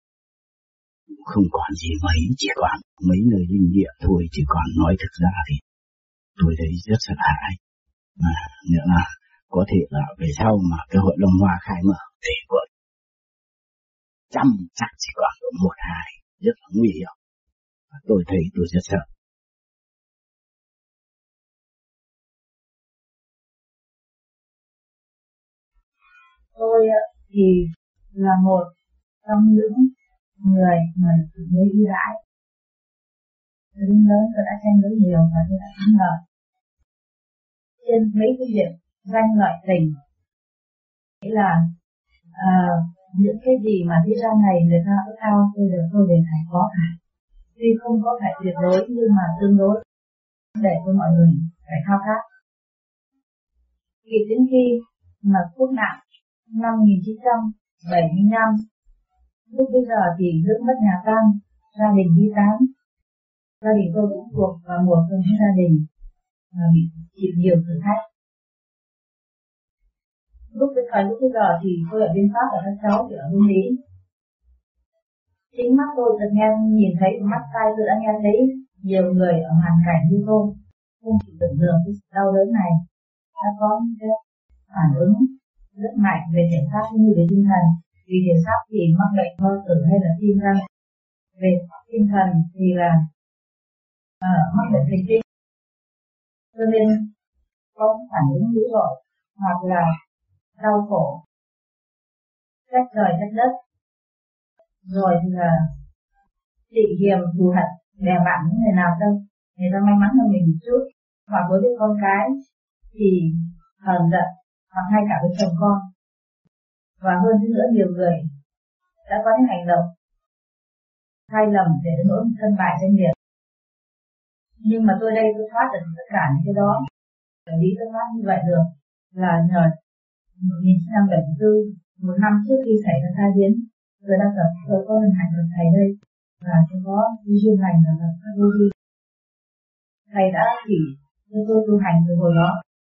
không còn gì mấy, chỉ còn mấy nơi linh địa thôi, chỉ còn nói thực ra thì tôi thấy rất sợ hãi. Mà nữa là có thể là về sau mà cái Hội Long Hoa khai mở thì có trăm chắc chỉ còn một hai, rất là nguy hiểm. Tôi thấy tôi rất sợ. Tôi thì là một trong những người mà được lấy ưu đãi. Từ lớn tôi đã tranh đấu nhiều và tôi đã thắng lợi trên mấy cái việc danh lợi tình. Nghĩa là à, những cái gì mà thế gian này người ta ước ao tôi được tôi đều phải có cả. Tuy không có phải tuyệt đối nhưng mà tương đối để cho mọi người phải khao khát. Thì đến khi mà quốc nạn năm một nghìn chín trăm bảy mươi lăm, lúc bây giờ thì dưỡng mất nhà tan, gia đình đi tán. Gia đình tôi cũng thuộc vào một trong những gia đình mà bị chịu nhiều thử thách. Lúc cái thời lúc bây giờ thì tôi ở bên Pháp và các cháu thì ở bên Mỹ. Chính mắt tôi được nghe nhìn thấy, mắt tai tôi đã nghe thấy nhiều người ở hoàn cảnh như tôi không chỉ tưởng tượng cái đau đớn này đã có những cái phản ứng rất mạnh về thể xác cũng như về tinh thần. Vì thể xác thì mắc bệnh bao tử hay là tim gan, về tinh thần thì là à, mắc bệnh thần kinh, cho nên có phản ứng dữ dội hoặc là đau khổ, trách trời trách đất, rồi thì là tị hiềm thù hận bè bạn những người nào đâu, người ta may mắn hơn mình một chút. Hoặc với đứa con cái thì hờn giận, hoặc ngay cả với chồng con. Và hơn thế nữa, nhiều người đã có những hành động sai lầm để nỗi thân bại danh liệt. Nhưng mà tôi đây tôi thoát được tất cả những cái đó. Bởi vì tôi thoát như vậy được là nhờ một nghìn chín trăm bảy mươi tư, một năm trước khi xảy ra tai biến, tôi đã gặp, tôi có hình hành được thầy đây và tôi có duyên hành là các vô vi. Thầy đã chỉ cho tôi tu hành từ hồi đó.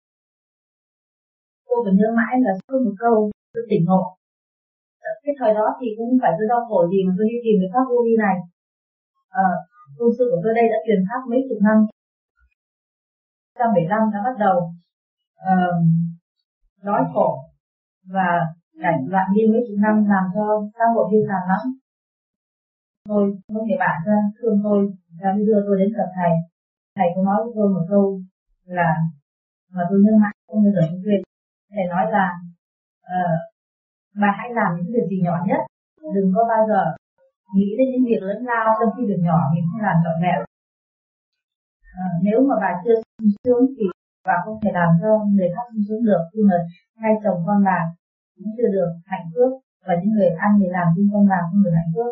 Tôi vẫn nhớ mãi là có một câu tôi tỉnh ngộ. Cái thời đó thì cũng phải tôi đau khổ gì mà tôi đi tìm cái pháp vô vi này. Ờ, tu sư của tôi đây đã truyền pháp mấy chục năm. một trăm bảy mươi lăm đã bắt đầu uh, đói khổ và cảnh loạn đi mấy chục năm làm cho xã hội điêu tàn lắm. Tôi có người bạn ra thương tôi, ra đưa tôi đến gặp thầy. Thầy có nói với tôi một câu là mà tôi nhớ mãi không bao giờ tôi quên. Thầy nói là uh, bà hãy làm những việc gì nhỏ nhất, đừng có bao giờ nghĩ đến những việc lớn lao trong khi việc nhỏ mình không làm trọn vẹn. À, nếu mà bà chưa sung sướng thì bà không thể làm cho người khác sung sướng được, khi mà hai chồng con bà cũng chưa được hạnh phúc và những người ăn thì làm chung con bà không được hạnh phúc.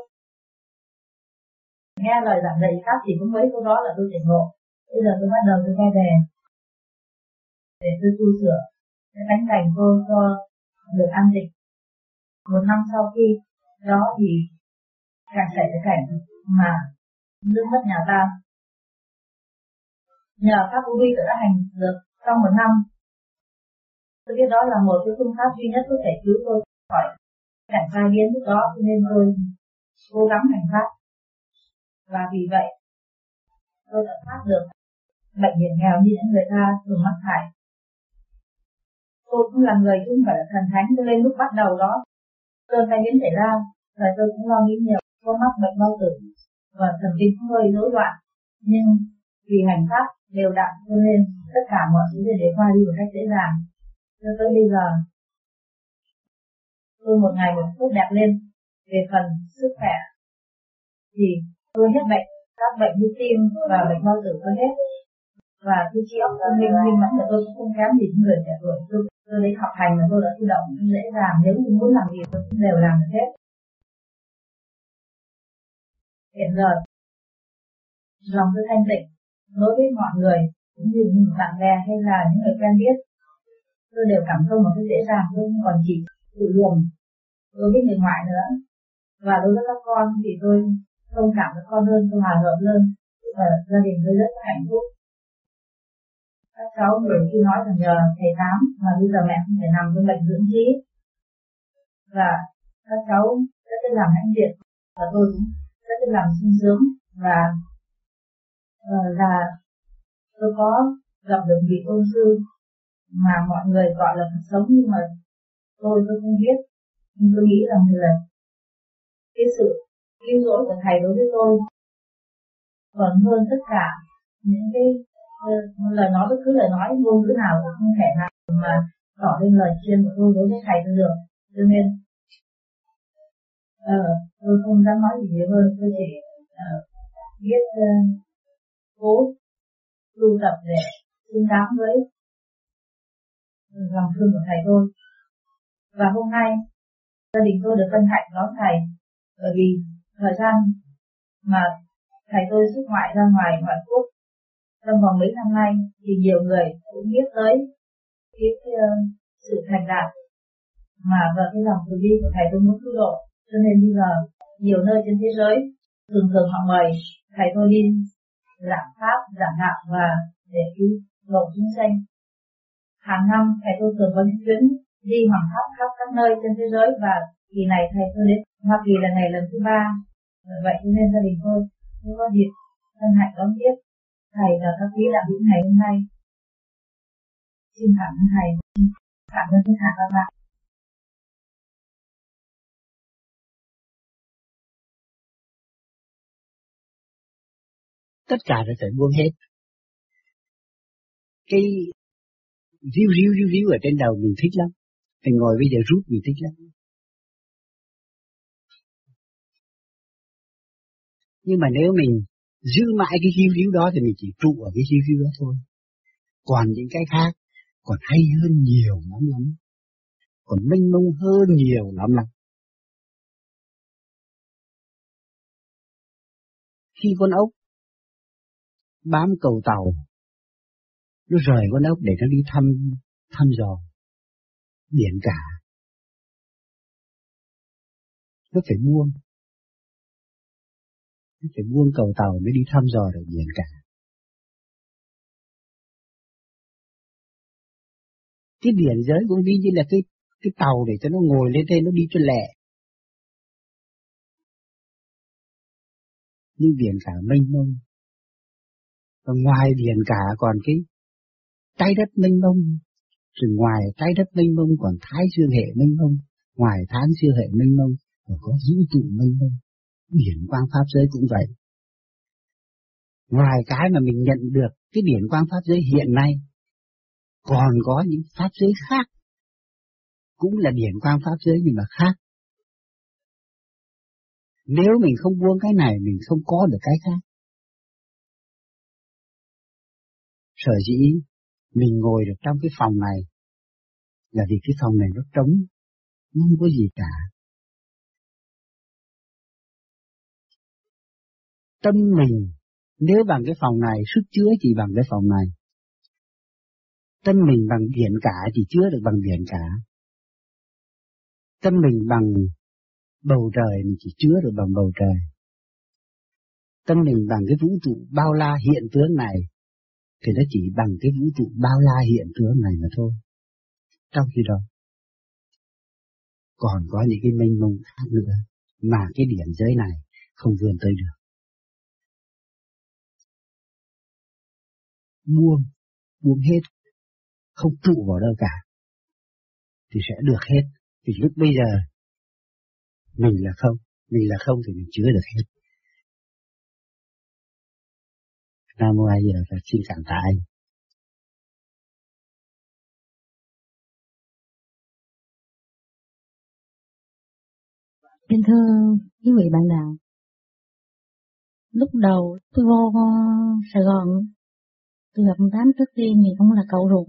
Nghe lời giảng dạy khác thì cũng mấy câu đó là tôi tỉnh ngộ. Bây giờ tôi bắt đầu tôi quay về để tôi tu sửa cái tánh cảnh tôi cho được an định. Một năm sau khi đó thì càng xảy ra cảnh mà nước mất nhà ta. Nhờ pháp vô vi đã hành được trong một năm, tôi biết đó là một cái phương pháp duy nhất có thể cứu tôi khỏi cảnh tai biến lúc đó, nên tôi cố gắng hành pháp. Và vì vậy tôi đã thoát được bệnh hiểm nghèo như những người ta thường mắc phải. Tôi cũng là người cũng phải là thần thánh, cho nên lúc bắt đầu đó cơn tai biến xảy ra, rồi tôi cũng lo nghĩ nhiều, có mắc bệnh bao tử và thần kinh cũng hơi rối loạn. Nhưng vì hành pháp đều đặn cho nên tất cả mọi thứ đều để qua đi một cách dễ dàng. Cho tới bây giờ tôi một ngày một phút đẹp lên về phần sức khỏe thì tôi hết bệnh, các bệnh như tim và bệnh bao tử tôi hết. Và cái trí óc thông minh minh mẫn của tôi cũng không kém gì những người trẻ tuổi. Tôi, tôi lấy học hành mà tôi đã tự động dễ dàng, nếu như muốn làm gì tôi cũng đều làm được hết. Hiện giờ lòng tôi thanh tịnh đối với mọi người cũng như những bạn bè hay là những người quen biết, tôi đều cảm thông một cách dễ dàng, tôi không còn chỉ tự luồng đối với người ngoại nữa. Và đối với các con thì tôi thông cảm với con hơn, tôi hòa hợp hơn, và gia đình tôi rất hạnh phúc. Các cháu nhiều khi nói rằng nhờ thầy Tám mà bây giờ mẹ không thể nằm với bệnh dưỡng trí, và các cháu rất là làm hãnh diện và tôi cũng rất là làm sung sướng. Và uh, là tôi có gặp được vị tôn sư mà mọi người gọi là Phật sống, nhưng mà tôi tôi không biết, nhưng tôi nghĩ rằng là cái sự cứu rỗi của thầy đối với tôi còn hơn tất cả những cái uh, lời nói, bất cứ lời nói ngôn ngữ nào cũng không thể nào mà tỏ lên lời chuyên của tôi đối với thầy tôi được. Cho nên uh, tôi không dám nói gì nhiều hơn, tôi chỉ uh, biết uh, cố tu tập để xứng đáng với lòng thương của thầy tôi. Và hôm nay gia đình tôi được hân hạnh đón thầy, bởi vì thời gian mà thầy tôi xuất ngoại ra ngoài ngoại quốc trong vòng mấy năm nay thì nhiều người cũng biết tới cái, cái uh, sự thành đạt mà và cái lòng từ bi của thầy tôi muốn cứu độ. Cho nên bây giờ nhiều nơi trên thế giới thường thường họ mời thầy tôi đi giảng pháp, giảng đạo và để cứu độ chúng sanh. Hàng năm thầy tôi thường có những chuyến đi hoàng pháp khắp các nơi trên thế giới, và kỳ này thầy tôi đến Hoa Kỳ là ngày lần thứ ba. Vậy cho nên gia đình tôi tôi có dịp hân hạnh đón tiếp thầy và các quý đạo hữu ngày hôm nay. Xin cảm ơn thầy, cảm ơn tất cả các bạn. Tất cả là phải buông hết. Cái ríu ríu ríu ríu ở trên đầu mình thích lắm, mình ngồi bây giờ rút mình thích lắm. Nhưng mà nếu mình giữ mãi cái ríu ríu đó thì mình chỉ trụ ở cái ríu ríu đó thôi. Còn những cái khác còn hay hơn nhiều lắm lắm, còn mênh mông hơn nhiều lắm lắm. Khi con ốc bám cầu tàu, nó rời con ốc để nó đi thăm thăm dò biển cả, nó phải buông, nó phải buông cầu tàu mới đi thăm dò được biển cả. Cái biển giới cũng đi như là cái cái tàu để cho nó ngồi lên trên, nó đi cho lẹ. Nhưng biển cả mênh mông, và ngoài biển cả còn cái trái đất mênh mông, rồi ngoài trái đất mênh mông còn thái dương hệ mênh mông, ngoài thái dương hệ mênh mông còn có vũ trụ mênh mông, biển quang pháp giới cũng vậy. Ngoài cái mà mình nhận được cái biển quang pháp giới hiện nay, còn có những pháp giới khác, cũng là điển quang pháp giới nhưng mà khác. Nếu mình không buông cái này, mình không có được cái khác. Sở dĩ mình ngồi được trong cái phòng này là vì cái phòng này nó trống, nó không có gì cả. Tâm mình nếu bằng cái phòng này, sức chứa chỉ bằng cái phòng này. Tâm mình bằng biển cả chỉ chứa được bằng biển cả. Tâm mình bằng bầu trời mình chỉ chứa được bằng bầu trời. Tâm mình bằng cái vũ trụ bao la hiện tướng này thì nó chỉ bằng cái vũ trụ bao la hiện tướng này mà thôi. Trong khi đó còn có những cái mênh mông khác nữa mà cái điển giới này không vươn tới được. Buông, buông hết, không trụ vào đâu cả thì sẽ được hết. Thì lúc bây giờ mình là không, mình là không thì mình chứa được hết. Nam Mô A Di Đà Phật. Xin cảm tạ anh. Xin thưa quý vị bạn đạo, lúc đầu tôi vô Sài Gòn, tôi gặp ông Tám trước tiên thì ông là cậu ruột.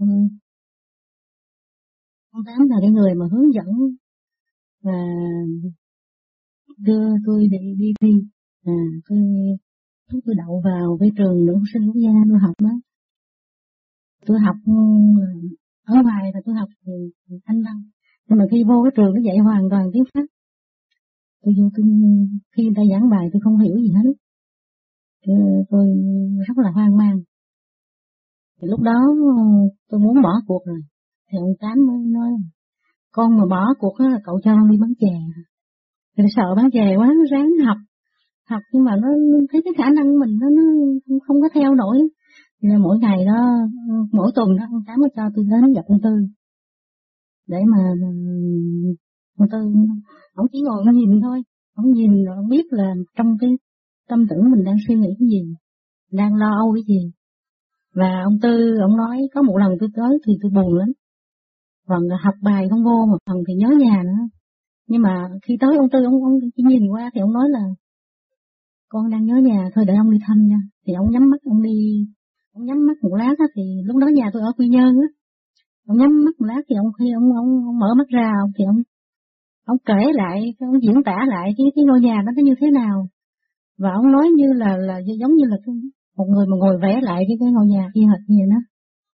Ông Tám là cái người mà hướng dẫn và đưa tôi đi đi thi. À, tôi lúc tôi đậu vào cái trường nữ sinh quốc gia tôi học đó. Tôi học ở ngoài là tôi học Anh văn, nhưng mà khi vô cái trường nó dạy hoàn toàn tiếng Pháp. Tôi vô tôi khi người ta giảng bài tôi không hiểu gì hết. Tôi, tôi rất là hoang mang. Thì lúc đó tôi muốn bỏ cuộc rồi. Thì ông Tám mới nói, con mà bỏ cuộc đó là cậu cho con đi bán chè. Thì sợ bán chè quá, nó ráng học. Học nhưng mà nó thấy cái khả năng mình nó, nó không có theo nổi. Thì mỗi ngày đó, mỗi tuần đó, ông Tám mới cho tôi đến gặp ông Tư. Để mà ông Tư, ông chỉ ngồi nhìn thôi. Ông nhìn rồi ông biết là trong cái tâm tưởng mình đang suy nghĩ cái gì, đang lo âu cái gì. Và ông Tư, ông nói có một lần tôi tới thì tôi buồn lắm. Phần học bài không vô, một phần thì nhớ nhà nữa. Nhưng mà khi tới ông Tư, ông, ông chỉ nhìn qua thì ông nói là con đang nhớ nhà, thôi để ông đi thăm nha. Thì ông nhắm mắt, ông đi, ông nhắm mắt một lát á, thì lúc đó nhà tôi ở Quy Nhơn á. Ông nhắm mắt một lát thì ông khi ông, ông, ông mở mắt ra, thì ông ông kể lại, ông diễn tả lại cái, cái ngôi nhà đó nó như thế nào. Và ông nói như là là giống như là một người mà ngồi vẽ lại cái, cái ngôi nhà y hệt như vậy đó.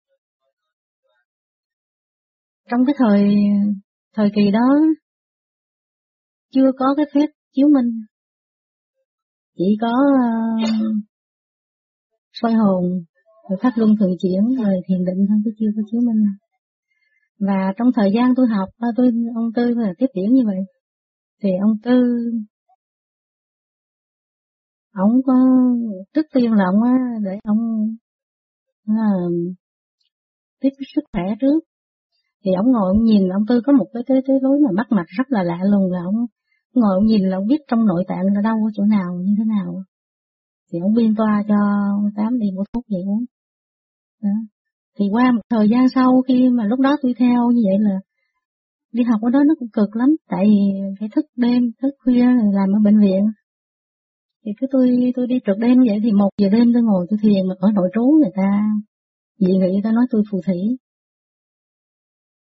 Trong cái thời thời kỳ đó chưa có cái phép chiếu minh, chỉ có uh, soi hồn, rồi pháp luân thường chuyển, rồi thiền định thôi, chứ chưa có chiếu minh. Và trong thời gian tôi học, tôi ông Tư là tiếp điển như vậy, thì ông Tư ông có trước tiên là ông để ông uh, tiếp sức khỏe trước. Thì ông ngồi ông nhìn, ông Tư có một cái cái cái lối mà bắt mặt rất là lạ lùng, là ông ngồi ông nhìn là ông biết trong nội tạng là đau ở chỗ nào như thế nào. Thì ông biên toa cho ông Tám đi mua thuốc vậy uống. Đó. Thì qua một thời gian sau, khi mà lúc đó tôi theo như vậy là đi học ở đó nó cũng cực lắm, tại vì phải thức đêm, thức khuya làm ở bệnh viện. Thì cứ tôi tôi đi trực đêm vậy, thì một giờ đêm tôi ngồi tôi thiền, mà ở nội trú người ta dị nghị, người ta nói tôi phù thủy.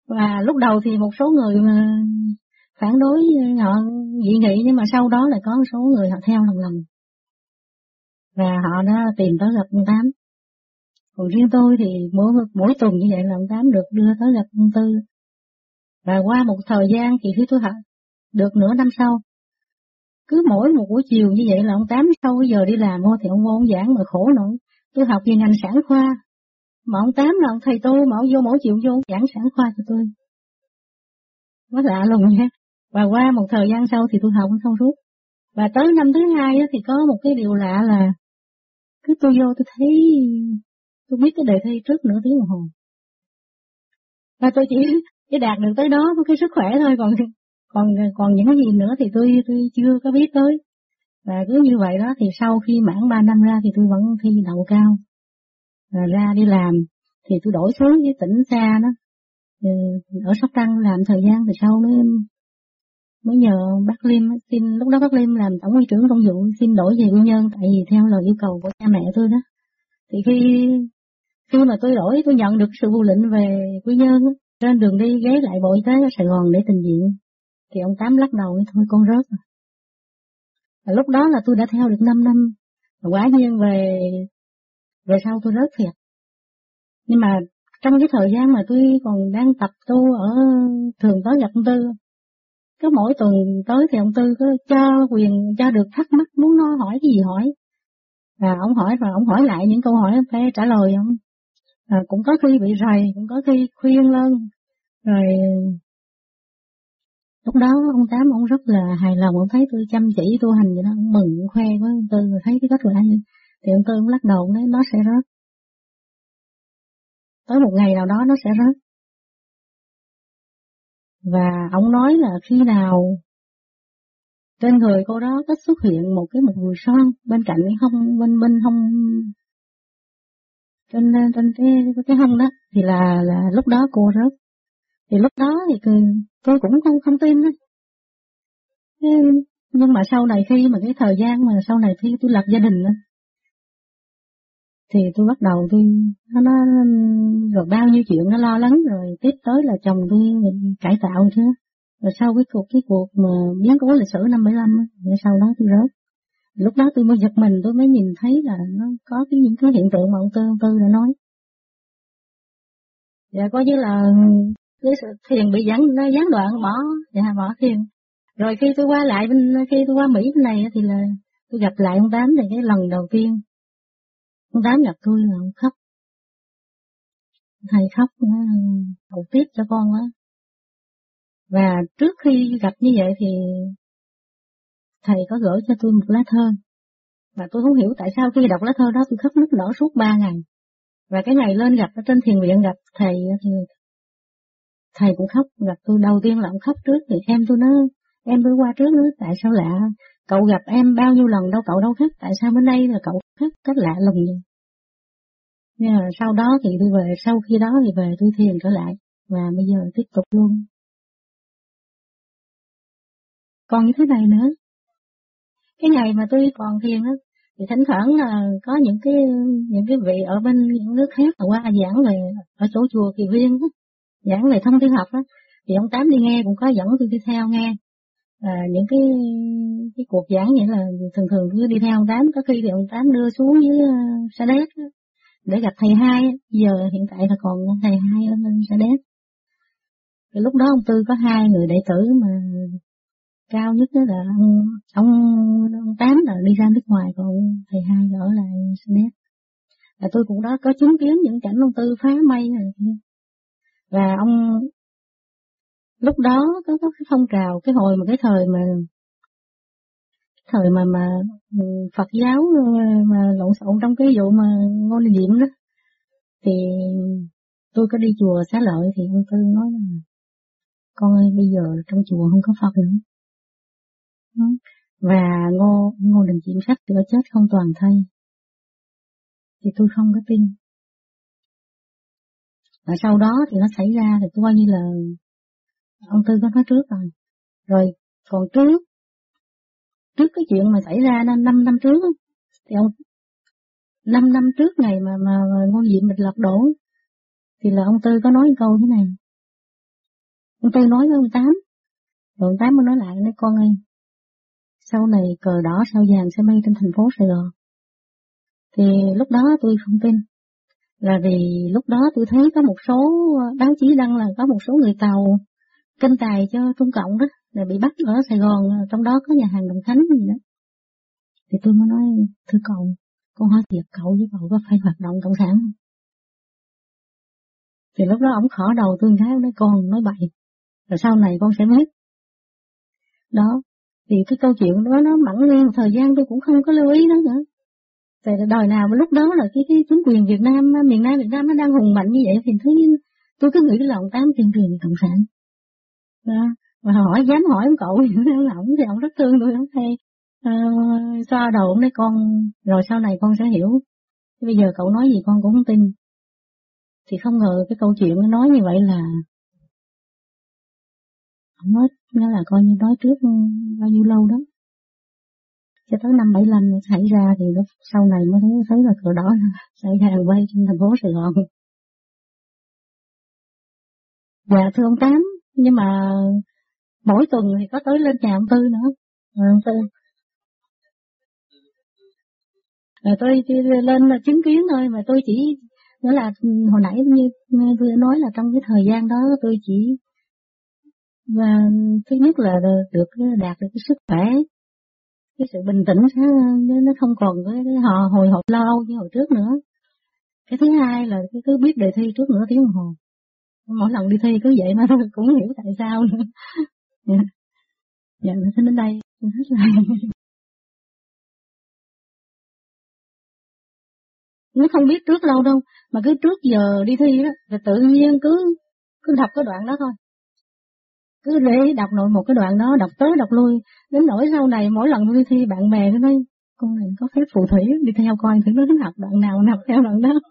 Và lúc đầu thì một số người mà phản đối họ dị nghị, nhưng mà sau đó lại có một số người họ theo lần lần. Và họ đã tìm tới gặp ông Tám. Còn riêng tôi thì mỗi mỗi tuần như vậy là ông Tám được đưa tới gặp ông Tư. Và qua một thời gian thì khi tôi học được nửa năm sau, cứ mỗi một buổi chiều như vậy là ông Tám sau cái giờ đi làm thôi thì ông vô ông giảng mà khổ nổi. Tôi học về ngành sản khoa, mà ông Tám là ông thầy tôi mà ông vô mỗi chiều vô ông giảng sản khoa cho tôi. Quá lạ lùng nha. Và qua một thời gian sau thì tôi học xong suốt. Và tới năm thứ hai thì có một cái điều lạ là cứ tôi vô tôi thấy tôi biết cái đề thi trước nửa tiếng đồng hồ. Và tôi chỉ chỉ đạt được tới đó với cái sức khỏe thôi, còn còn còn những cái gì nữa thì tôi tôi chưa có biết tới. Và cứ như vậy đó thì sau khi mãn ba năm ra thì tôi vẫn thi đậu cao. Và ra đi làm thì tôi đổi xuống với tỉnh xa đó. Ở Sóc Trăng làm thời gian thì sau mới mới nhờ bác Liêm, xin lúc đó bác Liêm làm tổng ủy trưởng công vụ xin đổi về Quy Nhơn, tại vì theo lời yêu cầu của cha mẹ tôi đó. Thì khi khi mà tôi đổi, tôi nhận được sự vụ lệnh về Quy Nhơn đó, trên đường đi ghé lại Bộ Y tế ở Sài Gòn để trình diện, thì ông Tám lắc đầu thôi con rớt rồi. Và lúc đó là tôi đã theo được năm năm, và quả nhiên về về sau tôi rớt thiệt. Nhưng mà trong cái thời gian mà tôi còn đang tập tu ở thường tới gặp ông Tư, cứ mỗi tuần tới thì ông Tư có cho quyền cho được thắc mắc, muốn nói hỏi cái gì hỏi. Và ông hỏi rồi ông hỏi lại những câu hỏi phải trả lời ông. À, cũng có khi bị rầy, cũng có khi khuyên lên. Rồi lúc đó ông Tám ông rất là hài lòng, ông thấy tôi chăm chỉ tu hành vậy đó, ông mừng, ông khoe với ông Tư rồi thấy cái kết quả vậy. Thì ông Tư ông lắc đầu nói nó sẽ rớt. Tới một ngày nào đó nó sẽ rớt. Và ông nói là khi nào trên người cô đó có xuất hiện một cái một mùi son bên cạnh cái hông, bên bên hông, trên trên cái cái hông đó, thì là là lúc đó cô rớt. Thì lúc đó thì tôi cũng không không tin đó. Nhưng mà sau này khi mà cái thời gian mà sau này khi tôi lập gia đình đó, thì tôi bắt đầu tôi nó, nó rồi bao nhiêu chuyện nó lo lắng, rồi tiếp tới là chồng tôi cải tạo chứ. Rồi sau cái cuộc cái cuộc mà biến cố lịch sử năm bảy lăm á, sau đó tôi rớt. Lúc đó tôi mới giật mình, tôi mới nhìn thấy là nó có cái những cái hiện tượng mà ông Tư ông Tư đã nói. Dạ coi như là cái thiền bị gián nó gián đoạn, bỏ dạ bỏ thiền. Rồi khi tôi qua lại bên khi tôi qua Mỹ bên này thì là tôi gặp lại ông Tám, thì cái lần đầu tiên ông Tám gặp tôi là ông khóc. Thầy khóc hậu tiếp cho con á. Và trước khi gặp như vậy thì thầy có gửi cho tôi một lá thơ. Và tôi không hiểu tại sao khi đọc lá thơ đó tôi khóc nức nở suốt ba ngày. Và cái ngày lên gặp ở trên thiền viện gặp thầy thì thầy cũng khóc. Gặp tôi đầu tiên là ông khóc trước, thì em tôi nói em tôi qua trước nữa, tại sao lạ, cậu gặp em bao nhiêu lần đâu cậu đâu khóc, tại sao bên đây là cậu khóc cách lạ lùng vậy. Nhưng mà sau đó thì tôi về, sau khi đó thì về tôi thiền trở lại và bây giờ tiếp tục luôn. Còn như thế này nữa, cái ngày mà tôi còn thiền á, thì thỉnh thoảng là có những cái những cái vị ở bên những nước khác là qua giảng về ở chỗ chùa Kỳ Viên á, giảng về thông thiên học á, thì ông Tám đi nghe cũng có dẫn tôi đi theo nghe. À, những cái cái cuộc giảng vậy là thường thường cứ đi theo ông Tám, có khi thì ông Tám đưa xuống dưới uh, Sa Đéc để gặp thầy hai. Giờ hiện tại là còn thầy hai ở bên Sa Đéc. Thì lúc đó ông Tư có hai người đệ tử mà cao nhất đó là ông, ông, ông Tám là đi ra nước ngoài, còn thầy hai ở lại Sa Đéc. Và tôi cũng đó có chứng kiến những cảnh ông Tư phá mây này. Và ông lúc đó có, có cái phong trào, cái hồi mà cái thời mà thời mà mà Phật giáo mà lộn xộn trong cái vụ mà Ngô Đình Diệm đó, thì tôi có đi chùa Xá Lợi thì ông Tư nói là con ơi bây giờ trong chùa không có Phật nữa. Và Ngô Ngô Đình Diệm sắp sửa chết không toàn thây. Thì tôi không có tin. Và sau đó thì nó xảy ra thì tôi coi như là ông Tư có nói trước rồi. Rồi còn trước, trước cái chuyện mà xảy ra năm năm năm trước, thì ông năm năm trước ngày mà mà, mà Ngô Diệm Bịch Lập đổ, thì là ông Tư có nói câu thế này. Ông Tư nói với ông Tám, rồi ông Tám mới nói lại, nói con ơi, sau này cờ đỏ sao vàng sẽ bay trên thành phố Sài Gòn. Thì lúc đó tôi không tin, là vì lúc đó tôi thấy có một số báo chí đăng là có một số người Tàu kinh tài cho Trung Cộng đó, là bị bắt ở Sài Gòn, trong đó có nhà hàng Đồng Khánh gì đó. Thì tôi mới nói, thưa cậu, con hỏi thiệt cậu với cậu có phải hoạt động cộng sản không? Thì lúc đó ông khỏ đầu tôi cái, nói con nói bậy, rồi sau này con sẽ biết. Đó, thì cái câu chuyện đó nó mẫn nguyên một thời gian tôi cũng không có lưu ý nó nữa. Tại đời nào mà lúc đó là cái, cái chính quyền Việt Nam, miền Nam Việt Nam nó đang hùng mạnh như vậy, thì thấy tôi cứ nghĩ là ông Tám tuyên truyền cộng sản. Đó, mà hỏi, dám hỏi ông cậu thì ông thì ông rất thương tôi, ông hay uh, xoa đầu ông nói con, rồi sau này con sẽ hiểu. Bây giờ cậu nói gì con cũng không tin. Thì không ngờ cái câu chuyện nó nói như vậy là ông nói, nó là coi như nói trước bao nhiêu lâu đó. Cho tới năm bảy lăm xảy ra thì lúc sau này mới thấy, thấy là cờ đỏ xảy ra hàng bay trên thành phố Sài Gòn. Dạ thưa ông Tám, nhưng mà mỗi tuần thì có tới lên nhà ông Tư nữa. À, ông Tư. À, tôi chỉ lên chứng kiến thôi, mà tôi chỉ nữa là hồi nãy như tôi nói là trong cái thời gian đó tôi chỉ và thứ nhất là được đạt được cái sức khỏe, cái sự bình tĩnh, nó không còn cái, cái họ hồi hộp lo âu như hồi trước nữa. Cái thứ hai là cái cứ biết đề thi trước nửa tiếng đồng hồ, mỗi lần đi thi cứ vậy mà tôi cũng hiểu tại sao nữa. Dạ, dạ xin đến đây hết lại. Nó không biết trước lâu đâu, mà cứ trước giờ đi thi đó, rồi tự nhiên cứ cứ đọc cái đoạn đó thôi. Cứ để đọc nội một cái đoạn đó, đọc tới đọc lui, đến nỗi sau này mỗi lần đi thi bạn bè nó nói, con này có phép phù thủy, đi theo coi thử nó học đoạn nào, học theo đoạn đó.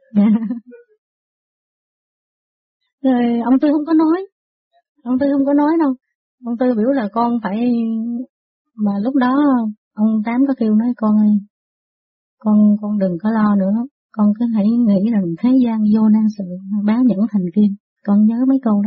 Rồi ông Tư không có nói, ông Tư không có nói đâu. Ông Tư biểu là con phải, mà lúc đó ông Tám có kêu nói con ơi, con con đừng có lo nữa, con cứ hãy nghĩ rằng thế gian vô nan sự, bá nhẫn thành kim, con nhớ mấy câu đó.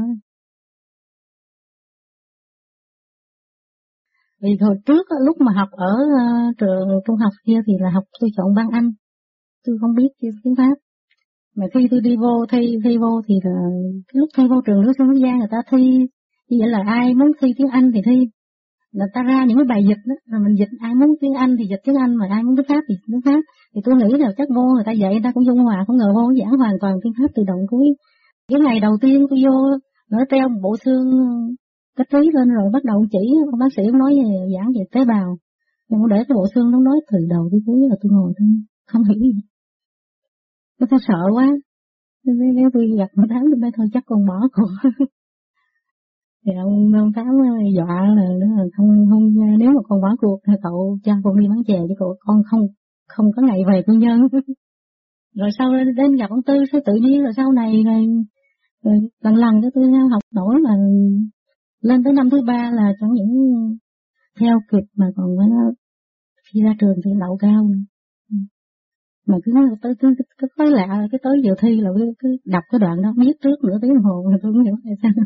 Vì hồi trước lúc mà học ở uh, trường trung học kia thì là học tôi chọn văn Anh, tôi không biết tiếng Pháp. Mà khi tôi đi vô thi thi vô thì là cái lúc thi vô trường Lý Xuân Quốc gia người ta thi như vậy là ai muốn thi tiếng Anh thì thi, người ta ra những cái bài dịch đó, rồi mình dịch, ai muốn tiếng Anh thì dịch tiếng Anh, mà ai muốn tiếng Pháp thì tiếng Pháp. Thì tôi nghĩ là chắc vô người ta dạy người ta cũng dung hòa, không ngờ vô giảng hoàn toàn tiếng Pháp từ đầu cuối. Cái ngày đầu tiên tôi vô nó treo một bộ xương cách trí lên, rồi bắt đầu chỉ ông bác sĩ nói về giảng về tế bào, nhưng mà để cái bộ xương nó nói từ đầu tới cuối là tôi ngồi tôi không hiểu gì, tôi, tôi sợ quá. Nếu tôi gặp một tháng tôi nói thôi chắc con bỏ cuộc. Thì ông, ông Tám dọa là, là không không nếu mà con bỏ cuộc thì cậu cho con đi bán chè chứ cậu con không không có ngày về quân nhân. Rồi sau đến gặp ông Tư sẽ tự nhiên, rồi sau này rồi, rồi lần lần cái tôi học nổi là lên tới năm thứ ba là chẳng những theo kịp mà còn phải nó khi ra trường thì đậu cao nữa. Mà cứ tới cứ cứ tới lạ cái tới giờ thi là cứ, cứ đọc cái đoạn đó biết trước nửa tiếng đồng hồ rồi tôi không hiểu tại sao.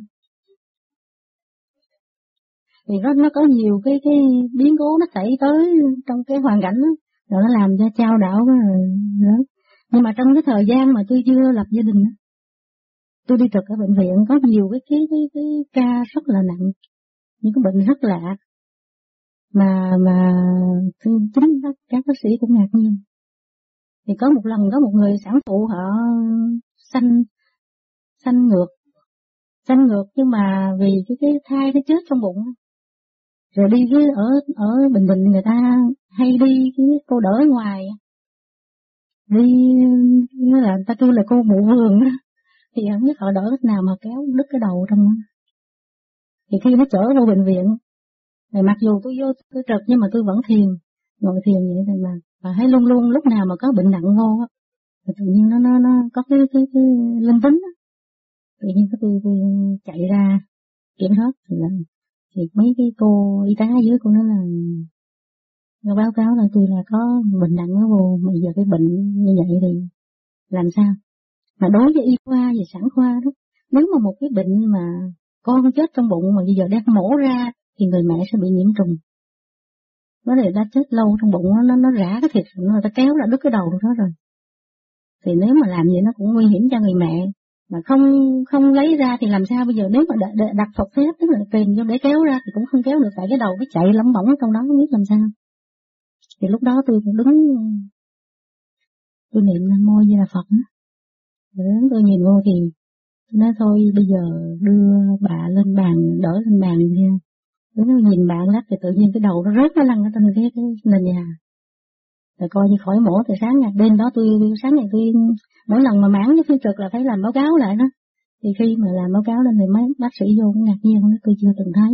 Thì nó nó có nhiều cái cái biến cố nó xảy tới trong cái hoàn cảnh đó, rồi nó làm cho chao đảo rồi đó. Nhưng mà trong cái thời gian mà tôi chưa lập gia đình đó, tôi đi trực ở bệnh viện có nhiều cái cái cái, cái ca rất là nặng, những cái bệnh rất lạ mà mà chính các bác sĩ cũng ngạc nhiên. Thì có một lần có một người sản phụ họ sanh sanh ngược sanh ngược nhưng mà vì cái cái thai nó chết trong bụng, rồi đi cái ở ở Bình Định người ta hay đi cái cô đỡ ngoài, đi như là người ta kêu là cô mụ vườn đó, thì không biết họ đỡ cách nào mà kéo đứt cái đầu trong đó. Thì khi nó chở vô bệnh viện, thì mặc dù tôi vô tôi trực nhưng mà tôi vẫn thiền, ngồi thiền vậy thì mà và thấy luôn luôn lúc nào mà có bệnh nặng vô á, thì tự nhiên nó nó nó có cái cái cái linh tính á, tự nhiên cái tôi tôi chạy ra kiểm soát thì là thì mấy cái cô y tá dưới cô nói là nó báo cáo là tôi là có bệnh nặng nó vô, mà giờ cái bệnh như vậy thì làm sao? Mà đối với y khoa và sản khoa đó, nếu mà một cái bệnh mà con chết trong bụng mà bây giờ đang mổ ra thì người mẹ sẽ bị nhiễm trùng. Nó này đã chết lâu trong bụng, nó nó rã cái thịt, nó ta kéo ra đứt cái đầu đó rồi. Thì nếu mà làm vậy nó cũng nguy hiểm cho người mẹ, mà không không lấy ra thì làm sao bây giờ, nếu mà đặt, đặt Phật phép tức là kìm cho để kéo ra thì cũng không kéo được, tại cái đầu cái chạy lấm bỏng trong đó không biết làm sao. Thì lúc đó tôi cũng đứng tôi niệm Nam Mô Di Đà Phật á. Rồi tôi nhìn vô thì tôi nói thôi bây giờ đưa bà lên bàn, đỡ lên bàn nha. Tôi nhìn bạn lát thì tự nhiên cái đầu nó rớt nó lăn ở trên cái, cái nền nhà. Rồi coi như khỏi mổ từ sáng ngày đêm đó tôi sáng ngày tôi mỗi lần mà mãn cái phiên trực là phải làm báo cáo lại đó. Thì khi mà làm báo cáo lên thì mấy bác sĩ vô cũng ngạc nhiên, tôi chưa từng thấy.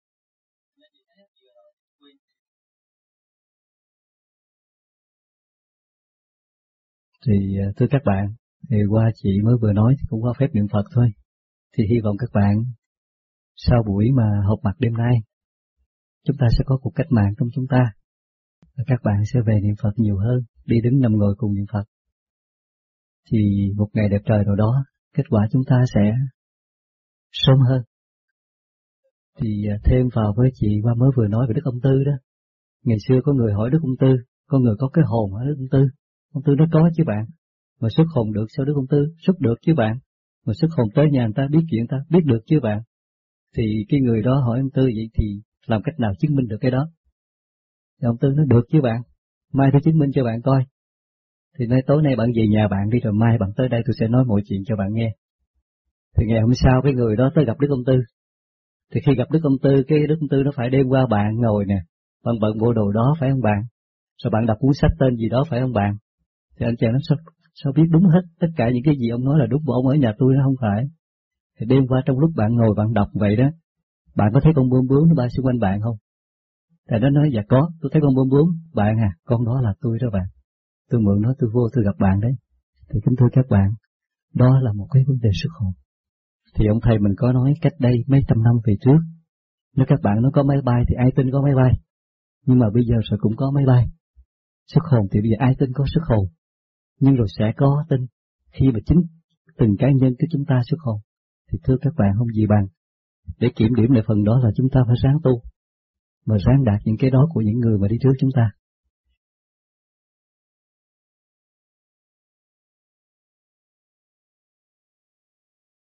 Thì thưa các bạn, thì qua chị mới vừa nói thì cũng có phép niệm Phật thôi. Thì hy vọng các bạn sau buổi mà họp mặt đêm nay, chúng ta sẽ có cuộc cách mạng trong chúng ta. Và các bạn sẽ về niệm Phật nhiều hơn, đi đứng nằm ngồi cùng niệm Phật. Thì một ngày đẹp trời nào đó, kết quả chúng ta sẽ sớm hơn. Thì thêm vào với chị qua mới vừa nói về Đức Ông Tư đó. Ngày xưa có người hỏi Đức Ông Tư, có người có cái hồn ở Đức Ông Tư. Ông Tư nó có chứ bạn. Mà xuất hồn được sao Đức Ông Tư? Xuất được chứ bạn. Mà xuất hồn tới nhà người ta, biết chuyện người ta, biết được chứ bạn. Thì cái người đó hỏi ông Tư vậy thì làm cách nào chứng minh được cái đó? Thì ông Tư nói được chứ bạn. Mai tôi chứng minh cho bạn coi. Thì nói tối nay bạn về nhà bạn đi, rồi mai bạn tới đây tôi sẽ nói mọi chuyện cho bạn nghe. Thì ngày hôm sau cái người đó tới gặp Đức Ông Tư. Thì khi gặp Đức Ông Tư, cái Đức Ông Tư nó phải đem qua bạn ngồi nè. Bạn bận bộ đồ đó phải không bạn? Rồi bạn đọc cuốn sách tên gì đó phải không bạn? Thì anh chàng nó sao, sao biết đúng hết, tất cả những cái gì ông nói là đúng, mà ông ở nhà tôi nó không phải. Thì đêm qua trong lúc bạn ngồi bạn đọc vậy đó, bạn có thấy con bướm bướm nó bay xung quanh bạn không? Thì nó nói dạ có, tôi thấy con bướm bướm, bạn à, con đó là tôi đó bạn. Tôi mượn nó tôi vô tôi gặp bạn đấy. Thì kính thưa các bạn, đó là một cái vấn đề xuất hồn. Thì ông thầy mình có nói cách đây mấy trăm năm về trước, nếu các bạn nó có máy bay thì ai tin có máy bay. Nhưng mà bây giờ sẽ cũng có máy bay. Xuất hồn thì bây giờ ai tin có xuất hồn. Nhưng rồi sẽ có tin khi mà chính từng cá nhân của chúng ta xuất hồn. Thì thưa các bạn không gì bằng. Để kiểm điểm lại phần đó là chúng ta phải ráng tu. Mà ráng đạt những cái đó của những người mà đi trước chúng ta.